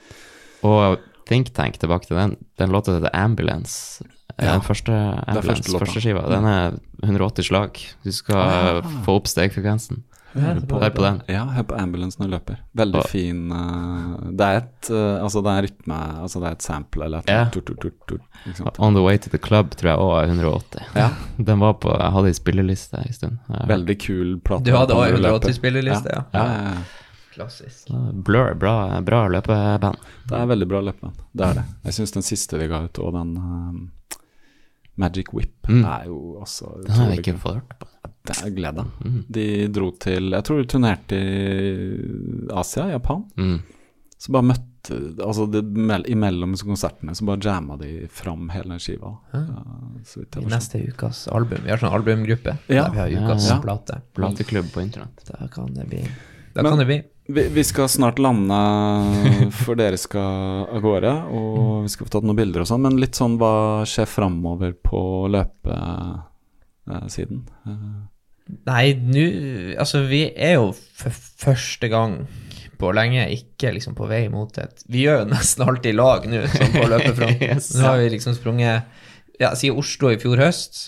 Og Think Tank, tilbake til den låta heter Ambulance. Den første skiva. Den 180 slag. Du skal få opp stegfrekvensen. Hør på den. Ja, hør på Ambulance når du løper. Veldig fin. Det et rytme, altså det et sample eller liksom. On the Way to the Club tror jeg også 180. Den var på, jeg hadde i spilleliste en stund. Veldig kul plate. Du hadde også 180 spilleliste, ja. Klassisk. Blur, bra løpeband. Det veldig bra løpeband, det det. Jeg synes den siste de ga ut, og den Magic Whip, jo også den har jeg ikke fått hørt på. Det glede. De dro til, jeg tror de turnerte i Asia, Japan. Så bare møtte, altså imellom konsertene, så bare jamma de fram hele den skiva. I neste ukas album, vi har sånn albumgruppe, der vi har ukas plate. Plateklubb på internett. Da kan det bli. Vi skal snart lande, for dere skal av gårde, og vi skal få tatt noen bilder og sånn, men litt sånn, hva skjer fremover på løpesiden? Nei, altså vi jo for første gang på lenge ikke liksom på vei mot det. Vi gjør jo nesten alltid lag nå, sånn på løpefronten. Nå har vi liksom sprunget, siden Oslo i fjor høst,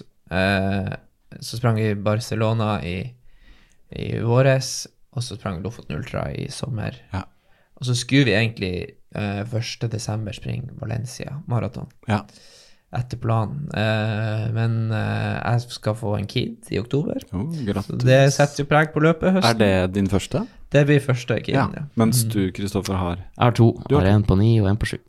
så sprang vi Barcelona i våres, og så sprang Lofoten Ultra i sommer. Og så skulle vi egentlig 1. desember springe Valencia maraton. Etter planen. Men jeg skal få en kid i oktober. Så det setter jo preg på løpet høsten. Det din første? Det blir første kiden, Mens du, Kristoffer, har? Jeg har 2. Jeg har en på 9 og en på 7.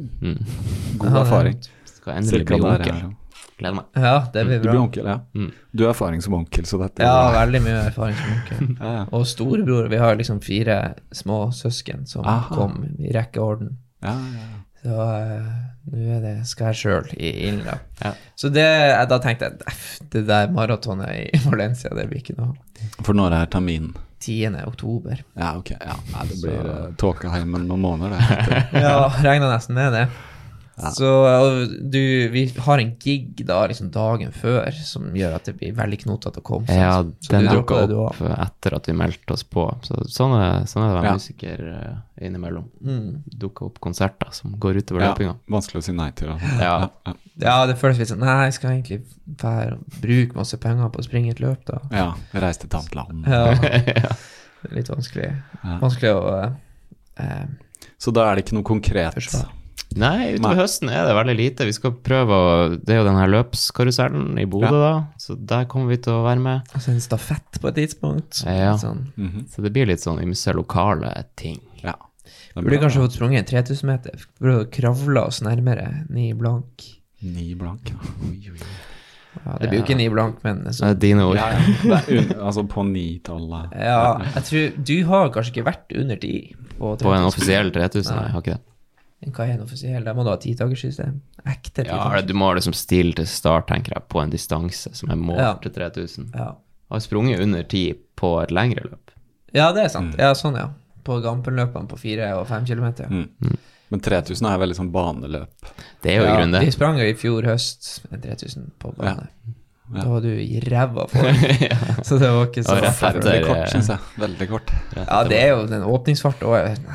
God erfaring. Skal endelig bli onkel. Gleder meg. Ja, det blir bra. Du blir onkel, Du har erfaring som onkel, så dette veldig mye erfaring som onkel. Og storebror, vi har liksom 4 små søsken som kom i rekkeorden. Så nå det skal jeg selv i ilden da. Så da tenkte jeg, det der maratonet i Valencia, det blir ikke noe. For når terminen? 10. oktober. Ok. Det blir tåkeheimen noen måneder. Regner nesten med det. Så vi har en gig da liksom dagen før som gjør at det blir veldig knotet å komme. Den dukket opp etter at vi meldte oss på. Så sånn det å være musiker innimellom. Dukket opp konserter som går ut over løpinga. Vanskelig å si nei til. Det føles litt sånn, nei, jeg skal egentlig bruke masse penger på å springe et løp da. Reise til et annet land. Det litt vanskelig. Vanskelig å Så da det ikke noe konkret forsvar. Nei, utover høsten det veldig lite. Vi skal prøve det jo den her løpskarusellen i Bodø da, så der kommer vi til å være med. Altså en stafett på et tidspunkt. Sånn. Så det blir litt sånn, vi må se lokale ting. Burde kanskje fått sprunget 3000 meter, burde kravle oss nærmere 9 blank. 9 blank, oi. Ja, det blir jo ikke 9 blank, men Det er dine ord. Altså på 9-tallet. Ja, jeg tror du har kanskje ikke vært under 10 på en offisiell 3000, nei, jeg har ikke det. Hva er en offisiell? Der må du ha 10-dagerssystem. Ekte 10-dager. Ja, du må liksom stille til start, tenker jeg, på en distanse som er målt til 3000. Ja. Jeg har sprunget under 10 på et lengre løp. Ja, det er sant. Ja, sånn, ja. På gampeløpene på 4 og 5 kilometer. Men 3000 er veldig sånn baneløp. Det er jo i grunnen det. Vi sprang jo i fjor høst en 3000 på bane. Da var du i ræva for. Så det var ikke så veldig kort, synes jeg. Veldig kort. Ja, det er jo den åpningsfart også.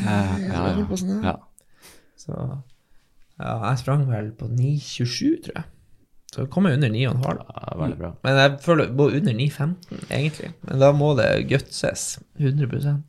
Ja. Så jeg sprang vel på 9.27, tror jeg. Så kom jeg under 9,5. Ja, veldig bra. Men jeg føler jeg må under 9,15 egentlig. Men da må det gutses 100%.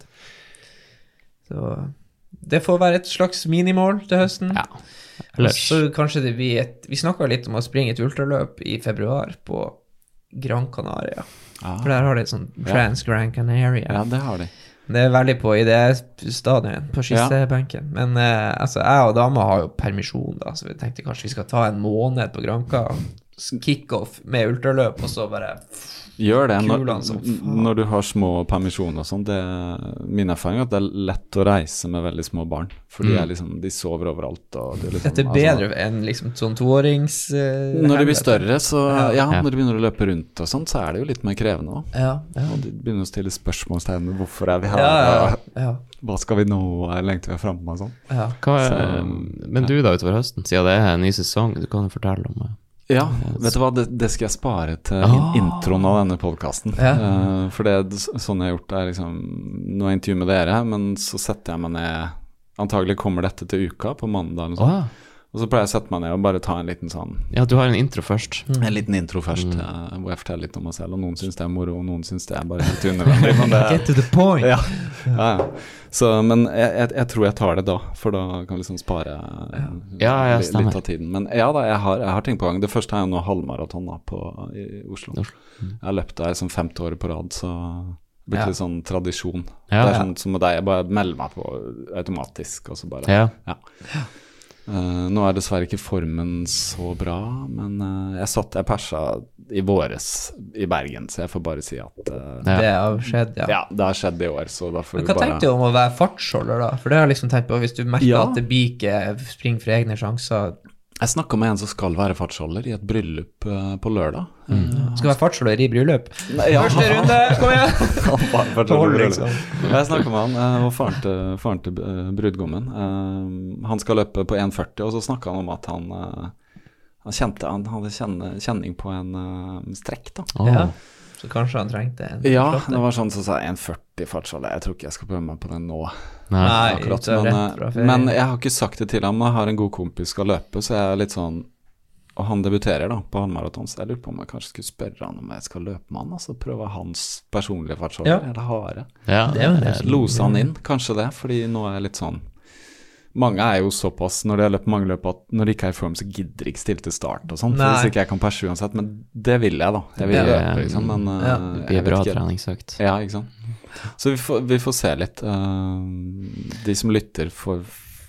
Så det får være et slags minimål til høsten. Ja. Ellers. Så kanskje det blir vi snakket litt om å springe et ultraløp i februar på Gran Canaria. For der har de et sånn Trans-Gran Canaria. Ja, det har de. Det er veldig på idéstadion på skissebenken. Men altså, jeg og dama har jo permisjon da, så vi tenkte kanskje vi skal ta en måned på Granca, kick-off med ultraløp, og så bare gjør det når du har små permisjoner og sånn. Min erfaring er at det er lett å reise med veldig små barn, for de sover overalt. Og det liksom, dette er bedre enn liksom sånn 2-årings når de blir større, så når de begynner å løpe rundt og sånt, så er det jo litt mer krevende også. Og de begynner å stille spørsmålstegn, hvorfor er vi her? Hva skal vi nå? Er det lenge til vi er fremme og sånn? Men du da utover høsten, siden det er en ny sesong, du kan jo fortelle om det. Ja, vet du hva, det skal jeg spare til introen av denne podcasten. For det sånn jeg har gjort er liksom, nå er jeg intervju med dere, men så setter jeg meg ned, antagelig kommer dette til uka på mandag eller sånn. Og så pleier jeg å sette meg ned og bare ta en liten sånn. Ja, du har en intro først. En liten intro først, hvor jeg forteller litt om meg selv, og noen synes det er moro, og noen synes det er bare helt unødvendig. Get to the point. Ja. Så, men jeg tror jeg tar det da, for da kan jeg liksom spare litt av tiden. Men ja da, jeg har ting på gang. Det første er jo nå halvmaraton i Oslo. Jeg har løpt der som 5. året på rad, så det blir litt sånn tradisjon. Det er sånn som med deg, jeg bare melder meg på automatisk, og så bare nå er dessverre ikke formen så bra, men jeg persa i våres i Bergen, så jeg får bare si at det har skjedd, ja, det har skjedd i år, så da får men hva tenkte du om å være fartsholder da? For det har jeg liksom tenkt på, hvis du merker at det blir ikke spring for egne sjanser. Jeg snakket med en som skal være fartsholder i et bryllup på lørdag. Skal være fartsholder i bryllup? Første runde, kom igjen! Jeg snakket med han, og faren til brudgommen. Han skal løpe på 1,40, og så snakket han om at han hadde kjenning på en strekk da. Så kanskje han trengte en flotte. Det var sånn som sa 1,40 fartsholder. Jeg tror ikke jeg skal prøve meg på den nå. Akkurat, men jeg har ikke sagt det til ham. Jeg har en god kompis skal løpe, så jeg er litt sånn, og han debuterer da på halvmaraton, så jeg lurer på om jeg kanskje skulle spørre han om jeg skal løpe med han, altså prøve hans personlige fartsholder, eller harde. Lose han inn, kanskje det, fordi nå er jeg litt sånn, mange er jo såpass, når de har løpt mange løp, at når de ikke er i form, så gidder de ikke stille til start og sånt, for hvis ikke jeg kan perse uansett, men det vil jeg da. Jeg vil løpe, liksom, men det blir bra treningsøkt. Ja, ikke sant? Så vi får se litt. De som lytter får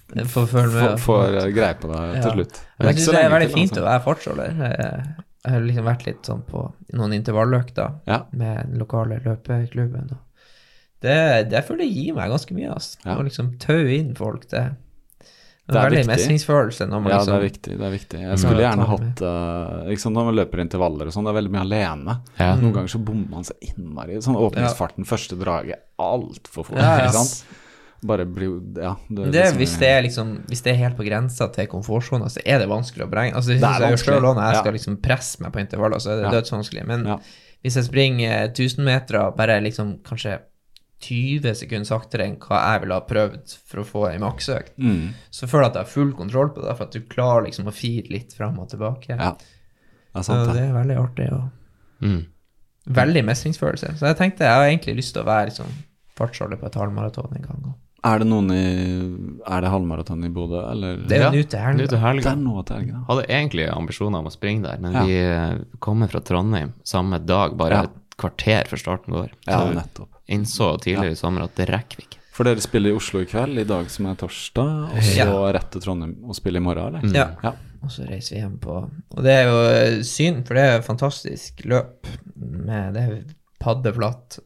greie på det til slutt. Jeg synes det er veldig fint å være fartsholder. Jeg har liksom vært litt sånn på noen intervalløkter med den lokale løpeklubben. Det føler jeg gir meg ganske mye, å liksom tøye inn folk. Det er veldig mestringsfølelse når man liksom... Ja, det er viktig. Jeg skulle gjerne hatt, liksom når man løper intervaller og sånn, det er veldig mye alene. Noen ganger så bommer man seg innmari. Sånn åpningsfarten, første draget, alt for fort, ikke sant? Bare blir, hvis det er helt på grensa til komfortzonen, så er det vanskelig å beregne. Altså, det synes jeg jo selv når jeg skal liksom presse meg på intervaller, så er det dødsvanskelig. Men hvis jeg springer 1000 meter, bare liksom kanskje 20 sekunder saktere enn hva jeg ville ha prøvd for å få en maksøkt, så føler jeg at jeg har full kontroll på det, for at du klarer liksom å fire litt frem og tilbake. Så det er veldig artig og veldig mestringsfølelse. Så jeg tenkte, jeg har egentlig lyst til å være liksom fartsholder på et halvmaraton en gang. Er det halvmaraton i Bodø, eller? Det er jo nå til helgen. Hadde egentlig ambisjoner om å springe der, men vi kommer fra Trondheim samme dag, bare et kvarter før starten går. Nettopp. Innså tidligere i sommer at det rekker vi ikke. For dere spiller i Oslo i kveld, i dag som er torsdag, og så rett til Trondheim og spiller i morgen, eller? Ja. og så reiser vi hjem på. Og det jo synd, for det fantastisk løp med det paddeflatt.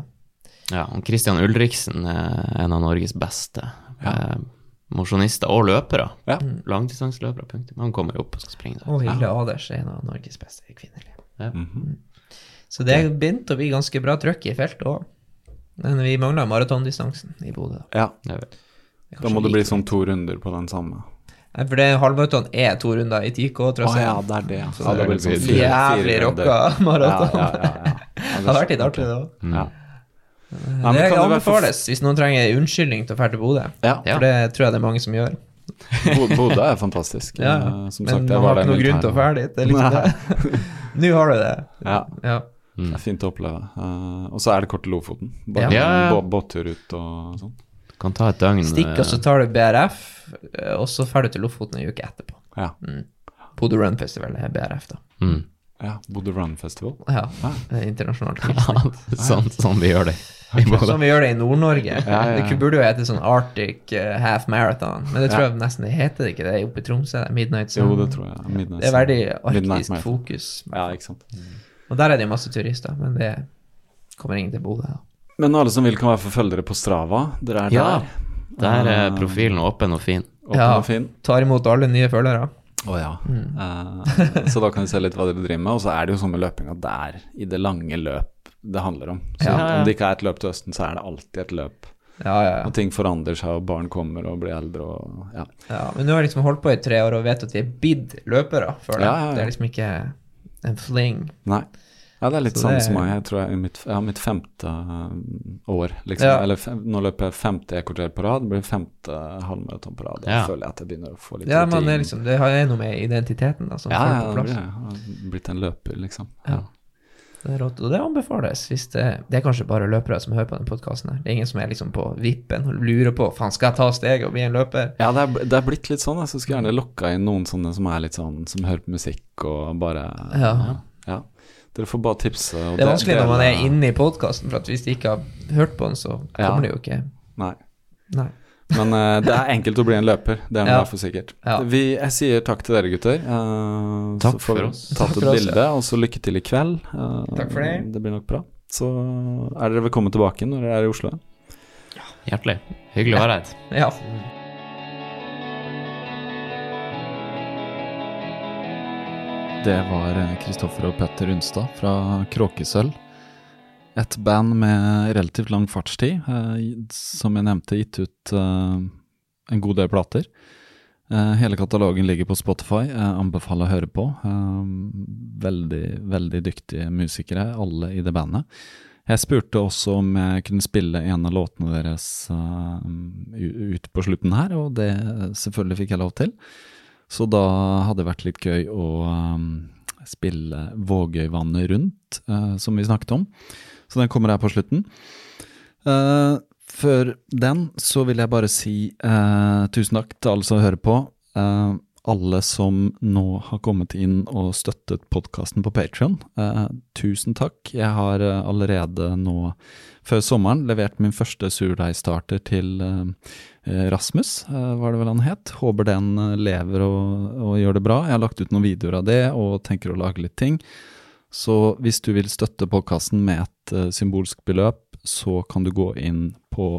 Og Christian Ulriksen en av Norges beste mosjonister og løpere. Langdistansløpere, punktum. Han kommer opp og skal springe. Og Hilde Aders en av Norges beste kvinnelige. Så det begynt å bli ganske bra trøkk i feltet også. Men vi mangler maratondistansen i Bodø. Da må det bli sånn 2 runder på den samme. Nei, for det halvmaraton 2 runder i 10K, tror jeg. Det det. Så det blir sånn 4 jævlig rocka maraton. Det har vært litt artig, det også. Det anbefales hvis noen trenger unnskyldning til å fære til Bodø. For det tror jeg det mange som gjør. Bodø fantastisk. Som sagt, men man har ikke noe grunn til å fære dit. Det liksom det. Nå har du det. Det fint å oppleve. Og så det kort til Lofoten. Bare båttur ut og sånn. Kan ta et døgn. Stikk, og så tar du BRF, og så fer du til Lofoten en uke etterpå. Bodø Run Festival BRF da. Bodø Run Festival. Internasjonalt. Sånn vi gjør det. Som vi gjør det i Nord-Norge. Det burde jo hete sånn Arctic Half Marathon, men det tror jeg nesten det heter det ikke, det oppe i Tromsø, Midnight Sun. Jo, det tror jeg. Midnight det veldig arktisk fokus. Ikke sant. Og der det masse turister, men det kommer ingen til Bodø. Men alle som vil kan være forfølgere på Strava. Dere der. Der profilen åpen og fin. Tar imot alle nye følgere. Så da kan vi se litt hva dere driver med. Og så det jo sånn med løping at det i det lange løp det handler om. Så om det ikke et løp til høsten, så det alltid et løp. Og ting forandrer seg, og barn kommer og blir eldre. Men nå har liksom holdt på i 3 år og vet at vi bidd løpere før det. Det liksom ikke en fling. Nei. Det litt sånn som meg. Jeg tror jeg har mitt 5. år, liksom. Eller nå løper jeg 50 EKT på rad, det blir 5. halvmaraton på rad. Da føler jeg at jeg begynner å få litt rutin. Men liksom, det har noe med identiteten da, som får på plass. Det har blitt en løper, liksom. Det rått, og det anbefales hvis det kanskje bare løpere som hører på den podcasten her. Det ingen som liksom på vippen og lurer på, faen, skal jeg ta steg og bli en løper? Det blitt litt sånn, så skulle jeg gjerne lokka inn noen sånne som litt sånn, som hører på musikk og bare dere får bare tipse. Og det vanskelig når man inne i podcasten, for at hvis de ikke har hørt på den, så kommer det jo ikke. Nei. Men det enkelt å bli en løper, det noe for sikkert. Jeg sier takk til dere, gutter. Takk for oss. Tatt et bilde, og så lykke til i kveld. Takk for det. Det blir nok bra. Så dere velkommen tilbake når dere i Oslo. Hjertelig. Hyggelig å være her. Ja. Det var Kristoffer og Petter Unstad fra Kråkesølv. Et band med relativt lang fartstid, som jeg nevnte, gitt ut en god del plater. Hele katalogen ligger på Spotify, anbefaler å høre på. Veldig, veldig dyktige musikere, alle i det bandet. Jeg spurte også om jeg kunne spille en av låtene deres ut på slutten her, og det selvfølgelig fikk jeg lov til. Så da hadde det vært litt gøy å spille Vågøyvannet rundt, som vi snakket om. Så den kommer her på slutten. Før den så vil jeg bare si tusen takk til alle som hører på. Alle som nå har kommet inn og støttet podcasten på Patreon. Tusen takk. Jeg har allerede nå, før sommeren, levert min første surdeigstarter til Rasmus, var det vel han het. Håper den lever og gjør det bra. Jeg har lagt ut noen videoer av det og tenker å lage litt ting. Så hvis du vil støtte podcasten med et symbolsk beløp, så kan du gå inn på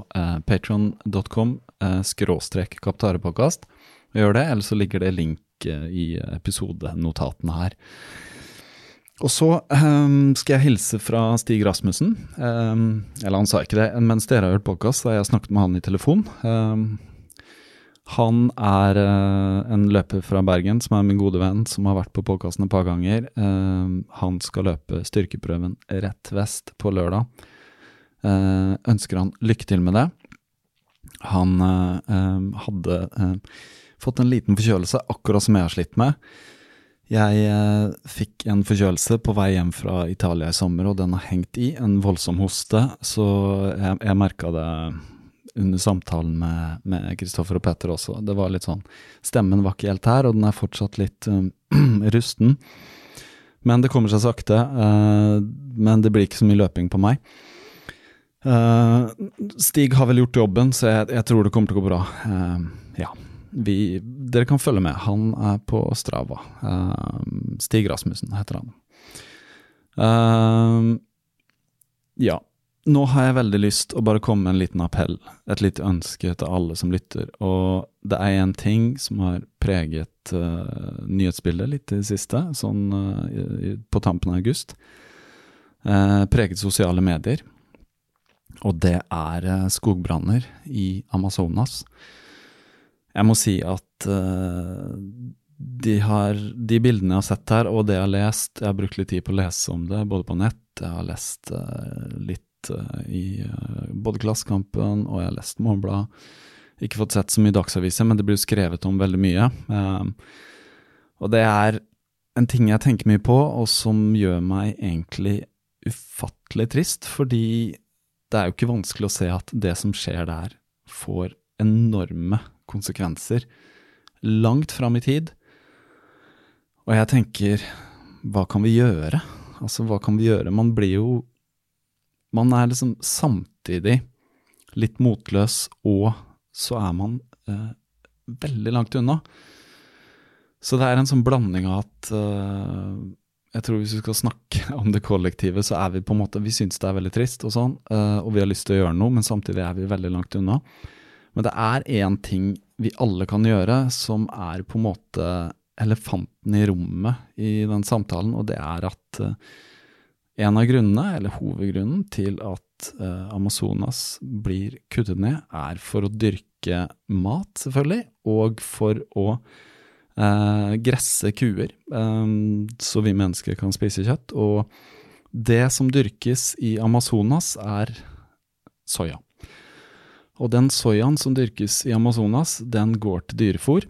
patreon.com/kaptarepodcast og gjør det, eller så ligger det link i episodenotatene her. Og så skal jeg hilse fra Stig Rasmussen. Eller han sa ikke det, mens dere har hørt podcast, så har jeg snakket med han i telefon. Han en løper fra Bergen, som min gode venn, som har vært på podcasten et par ganger. Han skal løpe styrkeprøven rett vest på lørdag. Ønsker han lykke til med det. Han hadde fått en liten forkjølelse, akkurat som jeg har slitt med. Jeg fikk en forkjølelse på vei hjem fra Italia i sommer, og den har hengt i, en voldsom hoste, så jeg merket det under samtalen med Kristoffer og Petter også. Det var litt sånn, stemmen var ikke helt her, og den fortsatt litt rusten. Men det kommer seg sakte, men det blir ikke så mye løping på meg. Stig har vel gjort jobben, så jeg tror det kommer til å gå bra. Ja. dere kan følge med. Han på Strava. Stig Rasmussen heter han. Ja, nå har jeg veldig lyst å bare komme med en liten appell, et lite ønske til alle som lytter, og det en ting som har preget nyhetsbildet litt i det siste, sånn på tampen av august, preget sosiale medier, og det skogbranner i Amazonas. Jeg må si at de bildene jeg har sett her, og det jeg har lest, jeg har brukt litt tid på å lese om det, både på nett, jeg har lest litt i både Klassekampen og jeg har lest Morgenbladet. Ikke fått sett så mye dagsaviser, men det blir skrevet om veldig mye. Og det en ting jeg tenker mye på, og som gjør meg egentlig ufattelig trist, fordi det jo ikke vanskelig å se at det som skjer der får enorme konsekvenser langt fram i tid. Og jeg tenker, hva kan vi gjøre? Altså, hva kan vi gjøre? Man liksom samtidig litt motløs, og så man veldig langt unna. Så det en sånn blanding av at jeg tror hvis vi skal snakke om det kollektive, så vi på en måte, vi synes det veldig trist og sånn, og vi har lyst til å gjøre noe, men samtidig vi veldig langt unna. Men det en ting vi alle kan gjøre, som på en måte elefanten i rommet i den samtalen, og det at en av grunnene, eller hovedgrunnen til at Amazonas blir kuttet ned, for å dyrke mat, selvfølgelig, og for å gresse kuer, så vi mennesker kan spise kjøtt. Og det som dyrkes i Amazonas soja. Og den sojaen som dyrkes i Amazonas, den går til dyrefôr,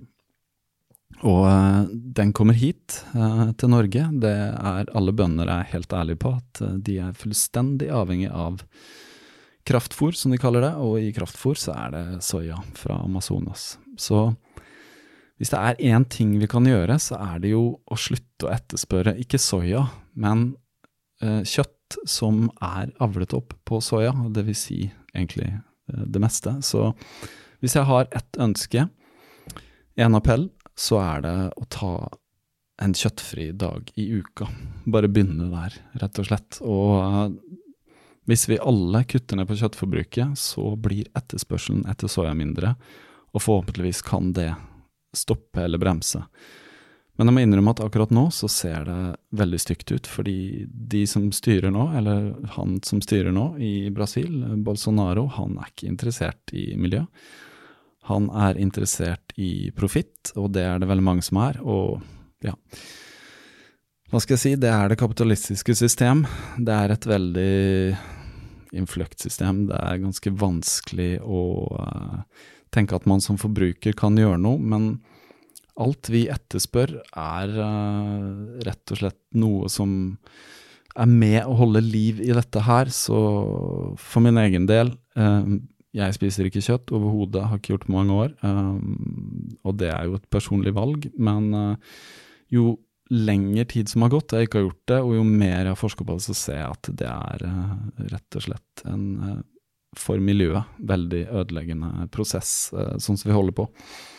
og den kommer hit til Norge. Det alle bønder helt ærlige på at de fullstendig avhengig av kraftfôr, som de kaller det, og i kraftfôr så det soja fra Amazonas. Så hvis det en ting vi kan gjøre, så det jo å slutte å etterspørre, ikke soja, men kjøtt som avlet opp på soja, det vil si egentlig det meste. Så hvis jeg har et ønske, en appell, så det å ta en kjøttfri dag i uka. Bare begynne der, rett og slett. Og hvis vi alle kutter ned på kjøttforbruket, så blir etterspørselen etter soja mindre, og forhåpentligvis kan det stoppe eller bremse. Men jeg må innrømme at akkurat nå så ser det veldig stygt ut, fordi de som styrer nå, eller han som styrer nå i Brasil, Bolsonaro, han ikke interessert i miljø. Han interessert i profitt, og det det veldig mange som og ja, hva skal jeg si, det det kapitalistiske system. Det et veldig innfløkt system, det ganske vanskelig å tenke at man som forbruker kan gjøre noe, men alt vi etterspør rett og slett noe som med å holde liv i dette her, så for min egen del, jeg spiser ikke kjøtt overhodet, har ikke gjort på mange år, og det jo et personlig valg, men jo lenger tid som har gått, jeg ikke har gjort det, og jo mer jeg har forsket på det, så ser jeg at det rett og slett for miljøet veldig ødeleggende prosess, sånn som vi holder på.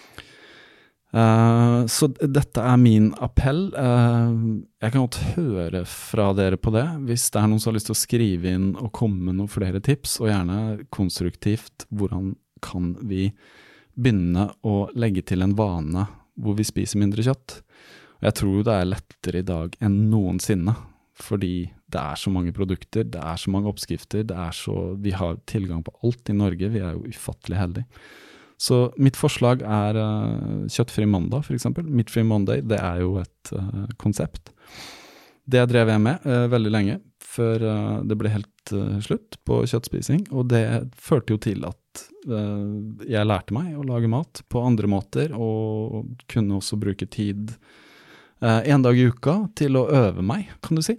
Så dette min appell. Jeg kan godt høre fra dere på det, hvis det noen som har lyst til å skrive inn og komme med noen flere tips, og gjerne konstruktivt, hvordan kan vi begynne å legge til en vane hvor vi spiser mindre kjøtt. Og jeg tror det lettere i dag enn noensinne, fordi det så mange produkter, det så mange oppskrifter, vi har tilgang på alt i Norge, vi jo ufattelig heldige. Så mitt forslag kjøttfri mandag, for eksempel. Meat-free Monday, det jo et konsept. Det drev jeg med veldig lenge, før det ble helt slutt på kjøttspising, og det førte jo til at jeg lærte meg å lage mat på andre måter, og kunne også bruke tid en dag i uka til å øve meg, kan du si.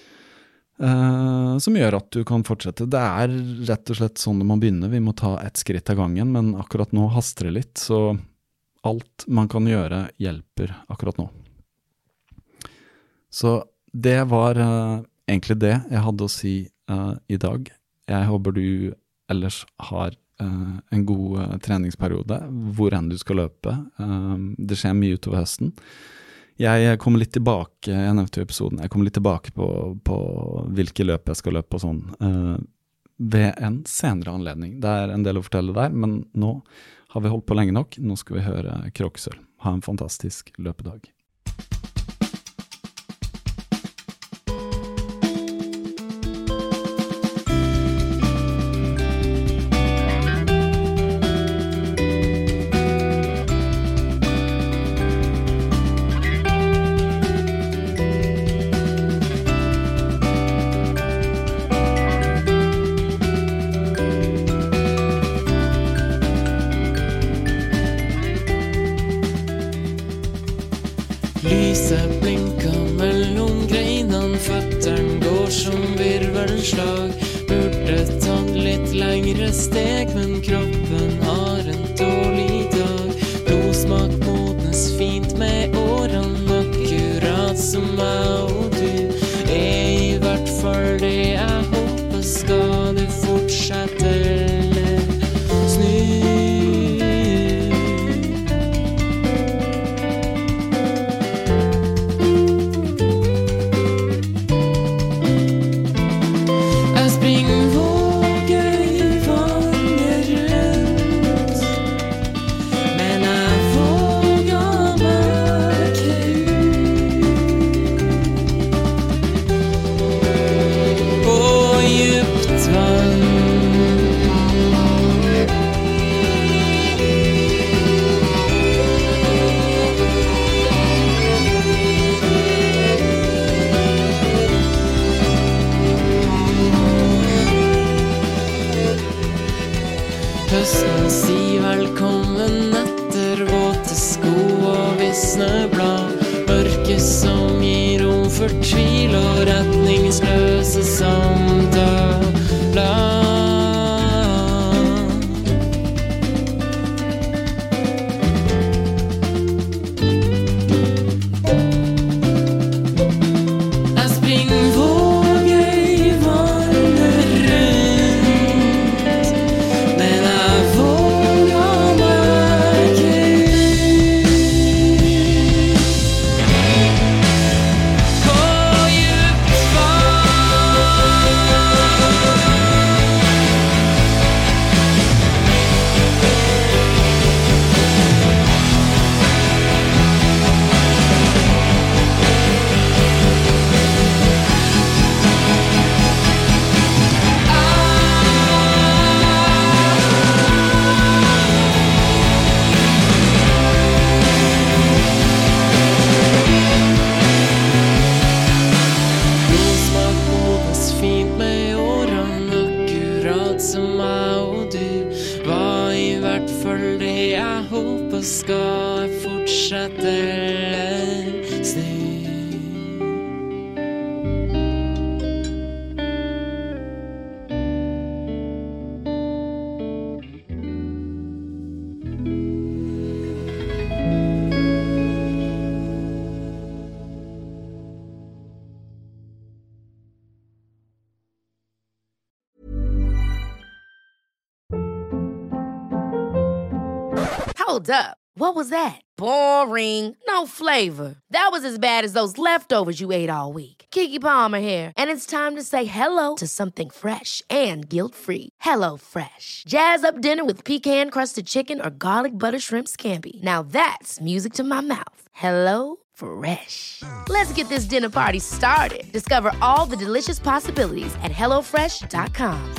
Som gjør at du kan fortsette. Det rett og slett sånn når man begynner. Vi må ta et skritt av gangen, men akkurat nå haster det litt, så alt man kan gjøre hjelper akkurat nå. Så det var egentlig det jeg hadde å si i dag. Jeg håper du ellers har en god treningsperiode, hvor enn du skal løpe. Det skjer mye utover høsten. Jeg kommer litt tilbake, jeg nevnte i episoden, jeg kommer litt tilbake på hvilke løp jeg skal løpe og sånn, ved en senere anledning. Det en del å fortelle der, men nå har vi holdt på lenge nok. Nå skal vi høre Kråkesølv. Ha en fantastisk løpedag. Lyset blinker mellom greinene, føtteren går som virvelslag. Burde tatt litt lengre steg, men kroppen har en dårlig dag. Blodsmak modnes fint med årene, akkurat som meg og du. I hvert fall det jeg håper, skal du fortsette eller snu. Høsten sier velkommen etter våte sko og visne blad. Mørke som gir rom for tvil og retningsløse samtaler. Jeg springer våger i vannet rundt, men jeg våger meg ikke ut. På djupt blodsmak modnes fint med årene, akkurat som meg og du. Var i hvert fall det jeg håper, skal jeg fortsette eller snu. Hold up. What was that? Boring. No flavor. That was as bad as those leftovers you ate all week. Keke Palmer here, and it's time to say hello to something fresh and guilt-free. Hello Fresh. Jazz up dinner with pecan-crusted chicken or garlic butter shrimp scampi. Now that's music to my mouth. Hello Fresh. Let's get this dinner party started. Discover all the delicious possibilities at hellofresh.com.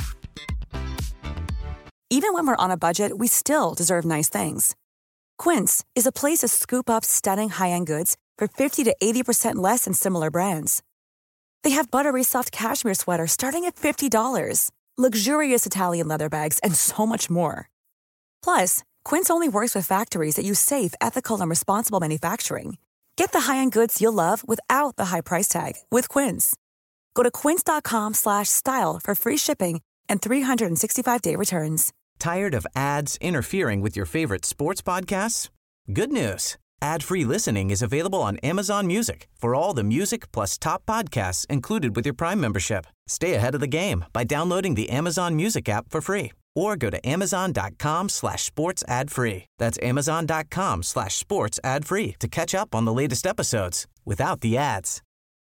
Even when we're on a budget, we still deserve nice things. Quince is a place to scoop up stunning high-end goods for 50 to 80% less than similar brands. They have buttery soft cashmere sweaters starting at $50, luxurious Italian leather bags, and so much more. Plus, Quince only works with factories that use safe, ethical, and responsible manufacturing. Get the high-end goods you'll love without the high price tag with Quince. Go to quince.com/style for free shipping and 365-day returns. Tired of ads interfering with your favorite sports podcasts? Good news. Ad-free listening is available on Amazon Music for all the music plus top podcasts included with your Prime membership. Stay ahead of the game by downloading the Amazon Music app for free or go to amazon.com/sports ad free. That's amazon.com/sports ad free to catch up on the latest episodes without the ads.